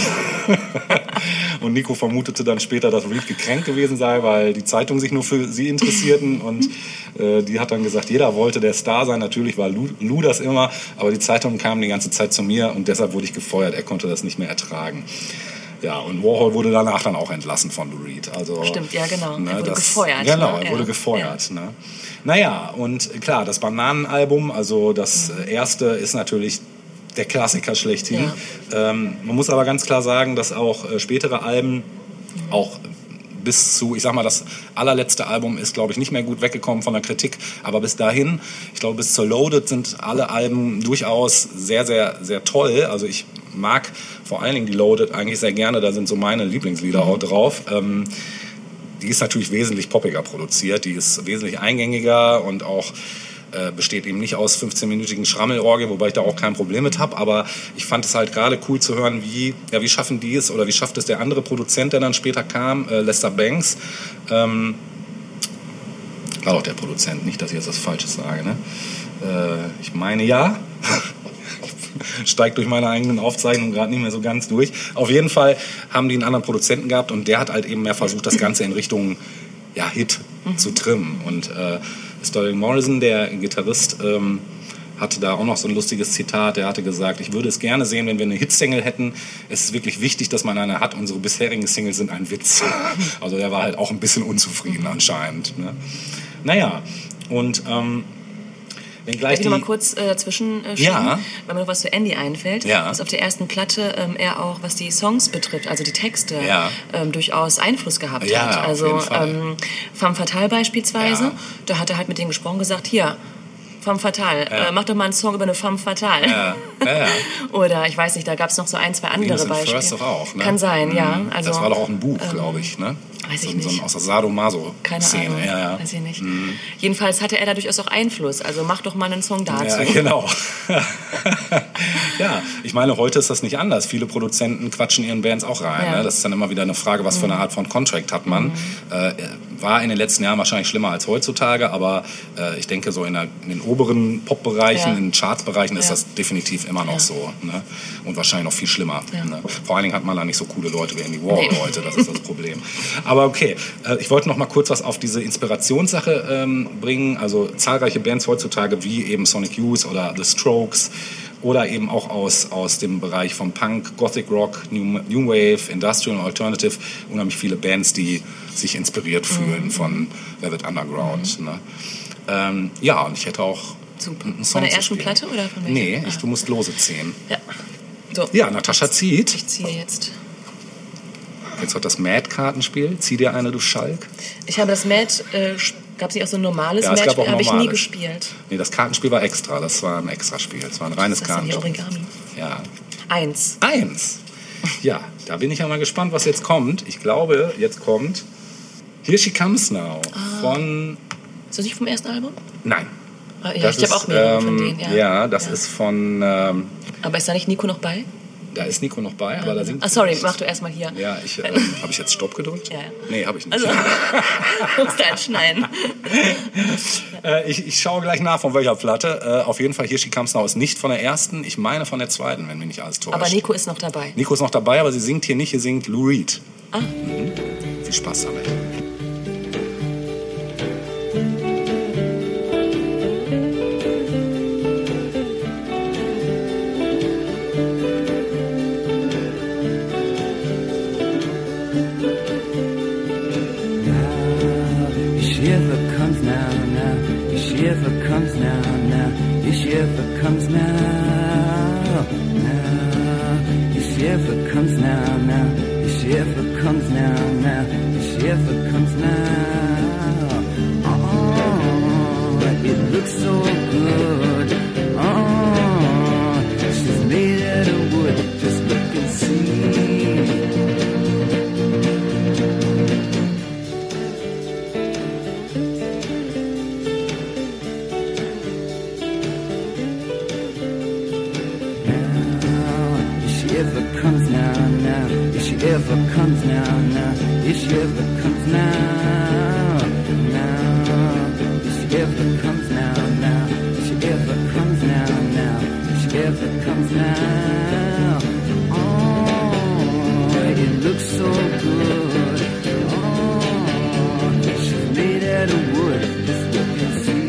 Speaker 3: Und Nico vermutete dann später, dass Reed gekränkt gewesen sei, weil die Zeitungen sich nur für sie interessierten. Und äh, die hat dann gesagt, jeder wollte der Star sein. Natürlich war Lou, Lou das immer, aber die Zeitungen kamen die ganze Zeit zu mir und deshalb wurde ich gefeuert. Er konnte das nicht mehr ertragen. Ja, und Warhol wurde danach dann auch entlassen von Lou Reed. Also,
Speaker 2: stimmt, ja genau.
Speaker 3: Ne,
Speaker 2: er wurde
Speaker 3: das,
Speaker 2: gefeuert.
Speaker 3: Genau,
Speaker 2: ne?
Speaker 3: er wurde
Speaker 2: ja.
Speaker 3: gefeuert.
Speaker 2: Ja.
Speaker 3: Ne? Naja, und klar, das Bananenalbum, also das mhm. erste ist natürlich der Klassiker schlechthin. Ja. Ähm, man muss aber ganz klar sagen, dass auch äh, spätere Alben mhm. auch bis zu, ich sag mal, das allerletzte Album ist, glaube ich, nicht mehr gut weggekommen von der Kritik. Aber bis dahin, ich glaube, bis zur Loaded sind alle Alben durchaus sehr, sehr, sehr toll. Also ich mag vor allen Dingen die Loaded eigentlich sehr gerne. Da sind so meine Lieblingslieder mhm. auch drauf. Ähm, die ist natürlich wesentlich poppiger produziert. Die ist wesentlich eingängiger und auch äh, besteht eben nicht aus fünfzehnminütigen Schrammelorgel, wobei ich da auch kein Problem mit habe. Aber ich fand es halt gerade cool zu hören, wie, ja, wie schaffen die es oder wie schafft es der andere Produzent, der dann später kam, äh, Lester Banks. Ähm, war doch der Produzent, nicht, dass ich jetzt was Falsches sage. Ne? Äh, ich meine, ja. Steigt durch meine eigenen Aufzeichnungen gerade nicht mehr so ganz durch. Auf jeden Fall haben die einen anderen Produzenten gehabt und der hat halt eben mehr versucht, das Ganze in Richtung ja, Hit mhm. zu trimmen. Und äh, Sterling Morrison, der Gitarrist, ähm, hatte da auch noch so ein lustiges Zitat. Er hatte gesagt, ich würde es gerne sehen, wenn wir eine Hitsingle hätten. Es ist wirklich wichtig, dass man eine hat. Unsere bisherigen Singles sind ein Witz. Also der war halt auch ein bisschen unzufrieden anscheinend. Ne? Naja, und... Ähm,
Speaker 2: Darf ich noch mal kurz äh, dazwischen äh, schieben,
Speaker 3: ja.
Speaker 2: weil mir noch was zu Andy einfällt.
Speaker 3: Ja.
Speaker 2: Dass auf der ersten Platte ähm, er auch, was die Songs betrifft, also die Texte,
Speaker 3: ja.
Speaker 2: ähm, durchaus Einfluss gehabt
Speaker 3: ja,
Speaker 2: hat. Also
Speaker 3: auf jeden Fall.
Speaker 2: ähm, Femme Fatale beispielsweise,
Speaker 3: Ja.
Speaker 2: da hat er halt mit denen gesprochen, gesagt, hier, Femme Fatale,
Speaker 3: Ja.
Speaker 2: äh, mach doch mal einen Song über eine Femme Fatale.
Speaker 3: Ja. Ja, ja.
Speaker 2: Oder ich weiß nicht, da gab es noch so ein, zwei andere
Speaker 3: Vincent
Speaker 2: Beispiele.
Speaker 3: First doch auch, ne?
Speaker 2: Kann sein, ja.
Speaker 3: Mhm.
Speaker 2: Also,
Speaker 3: das war doch auch ein Buch,
Speaker 2: ähm,
Speaker 3: glaube ich, ne?
Speaker 2: Weiß ich
Speaker 3: so,
Speaker 2: nicht.
Speaker 3: So aus der Sadomaso-Szene.
Speaker 2: Keine Ahnung,
Speaker 3: ja, ja.
Speaker 2: weiß ich nicht.
Speaker 3: Mhm.
Speaker 2: Jedenfalls hatte er da durchaus auch Einfluss. Also mach doch mal einen Song dazu.
Speaker 3: Ja, genau. Ja, ich meine, heute ist das nicht anders. Viele Produzenten quatschen ihren Bands auch rein.
Speaker 2: Ja.
Speaker 3: Ne? Das ist dann immer wieder eine Frage, was mhm. für eine Art von Contract hat man. Mhm. Äh, war in den letzten Jahren wahrscheinlich schlimmer als heutzutage, aber äh, ich denke, so in, der, in den oberen Pop-Bereichen,
Speaker 2: ja.
Speaker 3: in den Charts-Bereichen ist
Speaker 2: ja.
Speaker 3: das definitiv immer noch ja. so. Ne? Und wahrscheinlich noch viel schlimmer. Ja. Ne? Vor allen Dingen hat man da nicht so coole Leute wie Andy Warhol nee. heute. Das ist das Problem. Aber okay, äh, ich wollte noch mal kurz was auf diese Inspirationssache ähm, bringen. Also zahlreiche Bands heutzutage wie eben Sonic Youth oder The Strokes oder eben auch aus, aus dem Bereich von Punk, Gothic Rock, New, New Wave, Industrial und Alternative. Unheimlich viele Bands, die sich inspiriert fühlen mhm. von Velvet Underground. Mhm. Ne? Ähm, ja, und ich hätte auch
Speaker 2: Super.
Speaker 3: einen Song
Speaker 2: von der
Speaker 3: zu
Speaker 2: ersten
Speaker 3: spielen.
Speaker 2: Platte oder von welcher?
Speaker 3: Nee, ich,
Speaker 2: ah.
Speaker 3: du musst Lose ziehen.
Speaker 2: Ja. So.
Speaker 3: Ja, Natascha zieht.
Speaker 2: Ich ziehe jetzt.
Speaker 3: Kennst du auch das Mad-Kartenspiel? Zieh dir eine, du Schalk.
Speaker 2: Ich habe das Mad, äh, gab es nicht auch so ein normales
Speaker 3: Ja, es gab auch
Speaker 2: Mad-Spiel? Habe ich nie
Speaker 3: normales.
Speaker 2: gespielt.
Speaker 3: Nee, das Kartenspiel war extra. Das war ein Extraspiel. Das war ein reines
Speaker 2: Was ist das denn hier,
Speaker 3: Kartenspiel.
Speaker 2: Origami?
Speaker 3: Ja.
Speaker 2: Eins.
Speaker 3: Eins. Ja, da bin ich ja mal gespannt, was jetzt kommt. Ich glaube, jetzt kommt Here She Comes Now von...
Speaker 2: Ist das nicht vom ersten Album?
Speaker 3: Nein.
Speaker 2: Ah, ja,
Speaker 3: Das
Speaker 2: ich habe
Speaker 3: ist,
Speaker 2: auch mehrere
Speaker 3: ähm,
Speaker 2: von denen. Ja,
Speaker 3: Ja, das ist von... Ähm,
Speaker 2: Aber ist da nicht Nico noch bei?
Speaker 3: da ist Nico noch bei, aber da singt...
Speaker 2: Ah, sorry, mach du erstmal hier.
Speaker 3: Ja, ich... Ähm, habe ich jetzt Stopp gedrückt?
Speaker 2: Ja, ja.
Speaker 3: Nee, habe ich nicht.
Speaker 2: Also, musst du anschneiden.
Speaker 3: Äh, ich, ich schaue gleich nach, von welcher Platte. Äh, auf jeden Fall, Here She Comes Now ist nicht von der ersten. Ich meine von der zweiten, wenn mich nicht alles täuscht.
Speaker 2: Aber Nico ist noch dabei.
Speaker 3: Nico ist noch dabei, aber sie singt hier nicht. Hier singt Lou Reed.
Speaker 2: Ah.
Speaker 3: Mhm. Viel Spaß damit.
Speaker 4: Shiver comes now, now. The shiver comes now, now. The shiver comes now, now. The shiver comes now, now. The shiver comes now, now. The shiver comes now. Oh, it looks so good. Oh, she's made out of wood. Just look and see. Comes now, now. If she ever comes now, now. If she ever comes now, now. If she ever comes now, now. If she ever comes now, now. If she ever comes now. Oh, it looks so good. Oh, she's made out of wood. Just look and see.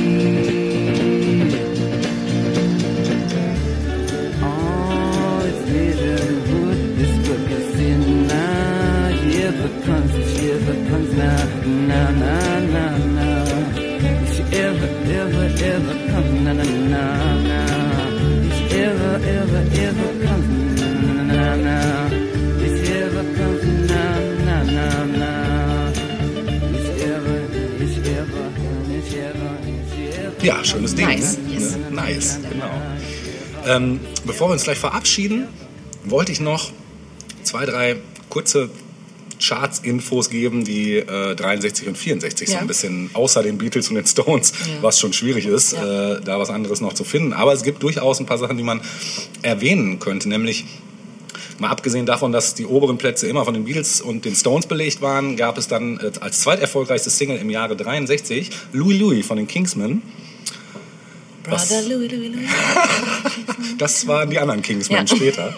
Speaker 4: Comes, she ever comes now, now, now, now, now. If she ever, ever, ever comes now, now, now, now. If she ever, ever, ever comes now, now. If she ever comes now, now, now, now. If she ever, if she ever, if she ever, if she ever.
Speaker 3: Ja, schönes Ding.
Speaker 2: Nice.
Speaker 3: Ne?
Speaker 2: Yes.
Speaker 3: Nice, genau. Ähm, bevor wir uns gleich verabschieden, wollte ich noch zwei, drei kurze Charts-Infos geben, die äh, dreiundsechzig und vierundsechzig,
Speaker 2: Ja.
Speaker 3: so ein bisschen außer den Beatles und den Stones,
Speaker 2: Ja.
Speaker 3: was schon schwierig ist,
Speaker 2: Ja.
Speaker 3: äh, da was anderes noch zu finden. Aber es gibt durchaus ein paar Sachen, die man erwähnen könnte, nämlich mal abgesehen davon, dass die oberen Plätze immer von den Beatles und den Stones belegt waren, gab es dann äh, als zweiterfolgreichstes Single im Jahre dreiundsechzig Louie Louie von den Kingsmen. Was?
Speaker 2: Brother Louis, Louis, Louis.
Speaker 3: Das waren die anderen Kingsmen
Speaker 2: Ja.
Speaker 3: später.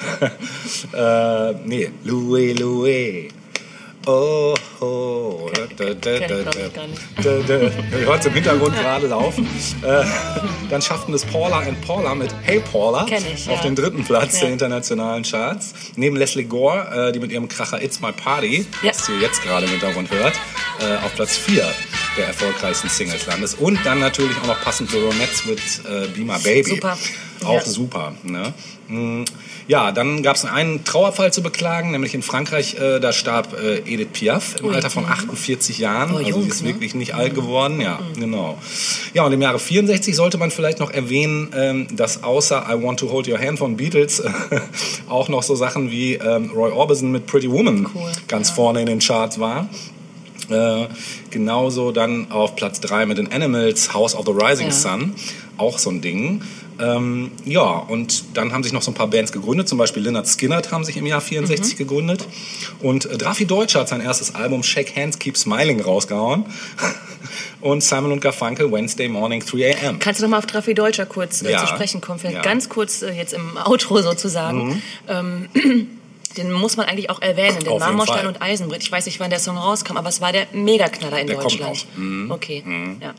Speaker 3: äh, nee, Louie, Louie. Oh, oh. Da, da, da,
Speaker 2: Kenn ich,
Speaker 3: da,
Speaker 2: glaub ich, gar nicht.
Speaker 3: da, da. Ihr hört es im Hintergrund gerade laufen. Äh, dann schafften es Paula and Paula mit Hey Paula
Speaker 2: Kenn ich,
Speaker 3: auf
Speaker 2: ja.
Speaker 3: den dritten Platz
Speaker 2: Ja.
Speaker 3: der internationalen Charts. Neben Leslie Gore, äh, die mit ihrem Kracher It's My Party,
Speaker 2: Ja.
Speaker 3: das ihr jetzt gerade im Hintergrund hört, äh, auf Platz vier der erfolgreichsten Singles landes. Und dann natürlich auch noch passend für Ronettes mit äh, Be My Baby.
Speaker 2: Super.
Speaker 3: Auch
Speaker 2: Ja.
Speaker 3: super. Ne? Mm, Ja, dann gab es einen Trauerfall zu beklagen, nämlich in Frankreich, äh, da starb äh, Edith Piaf im
Speaker 2: Ui.
Speaker 3: Alter von achtundvierzig Jahren.
Speaker 2: Oh,
Speaker 3: also
Speaker 2: jung,
Speaker 3: sie ist
Speaker 2: ne?
Speaker 3: wirklich nicht alt geworden. Ja, genau. Ja, und im Jahre vierundsechzig sollte man vielleicht noch erwähnen, ähm, dass außer I Want to Hold Your Hand von Beatles äh, auch noch so Sachen wie ähm, Roy Orbison mit Pretty Woman
Speaker 2: Cool,
Speaker 3: ganz
Speaker 2: ja.
Speaker 3: vorne in den Charts war. Äh, genauso dann auf Platz drei mit den Animals, House of the Rising
Speaker 2: Ja.
Speaker 3: Sun, auch so ein Ding. Ähm, ja, und dann haben sich noch so ein paar Bands gegründet, zum Beispiel Lynyrd Skynyrd haben sich im Jahr vierundsechzig
Speaker 2: Mhm.
Speaker 3: gegründet und äh, Drafi Deutscher hat sein erstes Album Shake Hands, Keep Smiling rausgehauen und Simon und Garfunkel Wednesday Morning drei a m
Speaker 2: Kannst du noch mal auf Drafi Deutscher kurz äh,
Speaker 3: Ja.
Speaker 2: zu sprechen kommen? Vielleicht
Speaker 3: Ja.
Speaker 2: ganz kurz äh, jetzt im Outro sozusagen.
Speaker 3: Mhm.
Speaker 2: Ähm, den muss man eigentlich auch erwähnen, den
Speaker 3: Auf jeden
Speaker 2: Marmorstein
Speaker 3: Fall.
Speaker 2: und Eisenbrett. Ich weiß nicht, wann der Song rauskam, aber es war der Megaknaller in
Speaker 3: Der kommt
Speaker 2: Deutschland.
Speaker 3: noch. Mhm.
Speaker 2: Okay, ja.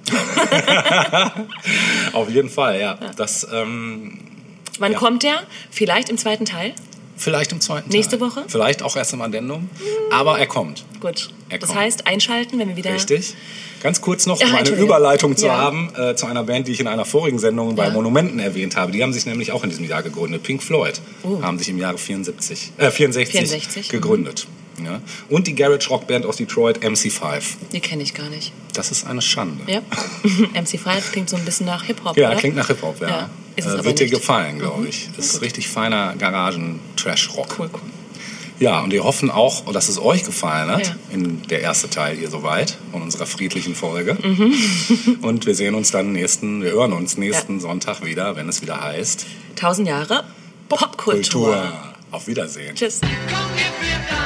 Speaker 3: Auf jeden Fall, ja. Das, ähm,
Speaker 2: Wann
Speaker 3: Ja.
Speaker 2: kommt der? Vielleicht im zweiten Teil?
Speaker 3: vielleicht im zweiten
Speaker 2: Nächste
Speaker 3: Teil.
Speaker 2: Woche?
Speaker 3: Vielleicht auch erst im Addendum, aber er kommt.
Speaker 2: Gut.
Speaker 3: Er
Speaker 2: Das
Speaker 3: kommt.
Speaker 2: heißt, einschalten, wenn wir wieder...
Speaker 3: Richtig. Ganz kurz noch,
Speaker 2: Ja,
Speaker 3: um eine
Speaker 2: Entschuldigung.
Speaker 3: Überleitung zu
Speaker 2: Ja.
Speaker 3: haben äh, zu einer Band, die ich in einer vorigen Sendung bei
Speaker 2: Ja.
Speaker 3: Monumenten erwähnt habe. Die haben sich nämlich auch in diesem Jahr gegründet. Pink Floyd
Speaker 2: Oh.
Speaker 3: haben sich im Jahre vierundsiebzig, äh, vierundsechzig,
Speaker 2: vierundsechzig,
Speaker 3: gegründet. Ja? Und die Garage-Rock-Band aus Detroit, M C fünf.
Speaker 2: Die kenne ich gar nicht.
Speaker 3: Das ist eine Schande.
Speaker 2: Ja. M C fünf klingt so ein bisschen nach Hip-Hop,
Speaker 3: Ja,
Speaker 2: oder?
Speaker 3: klingt nach Hip-Hop, ja.
Speaker 2: Ja, ist es
Speaker 3: äh,
Speaker 2: aber
Speaker 3: wird dir
Speaker 2: nicht.
Speaker 3: gefallen, glaube
Speaker 2: Mhm.
Speaker 3: ich. Das ist richtig feiner Garagen-Trash-Rock.
Speaker 2: Cool, cool.
Speaker 3: Ja, und wir hoffen auch, dass es euch gefallen hat,
Speaker 2: Ja.
Speaker 3: in der erste Teil hier soweit von unserer friedlichen Folge.
Speaker 2: Mhm.
Speaker 3: Und wir sehen uns dann nächsten, wir hören uns nächsten ja. Sonntag wieder, wenn es wieder heißt
Speaker 2: Tausend Jahre Popkultur.
Speaker 3: Kultur. Auf Wiedersehen.
Speaker 2: Tschüss.
Speaker 1: Come give me a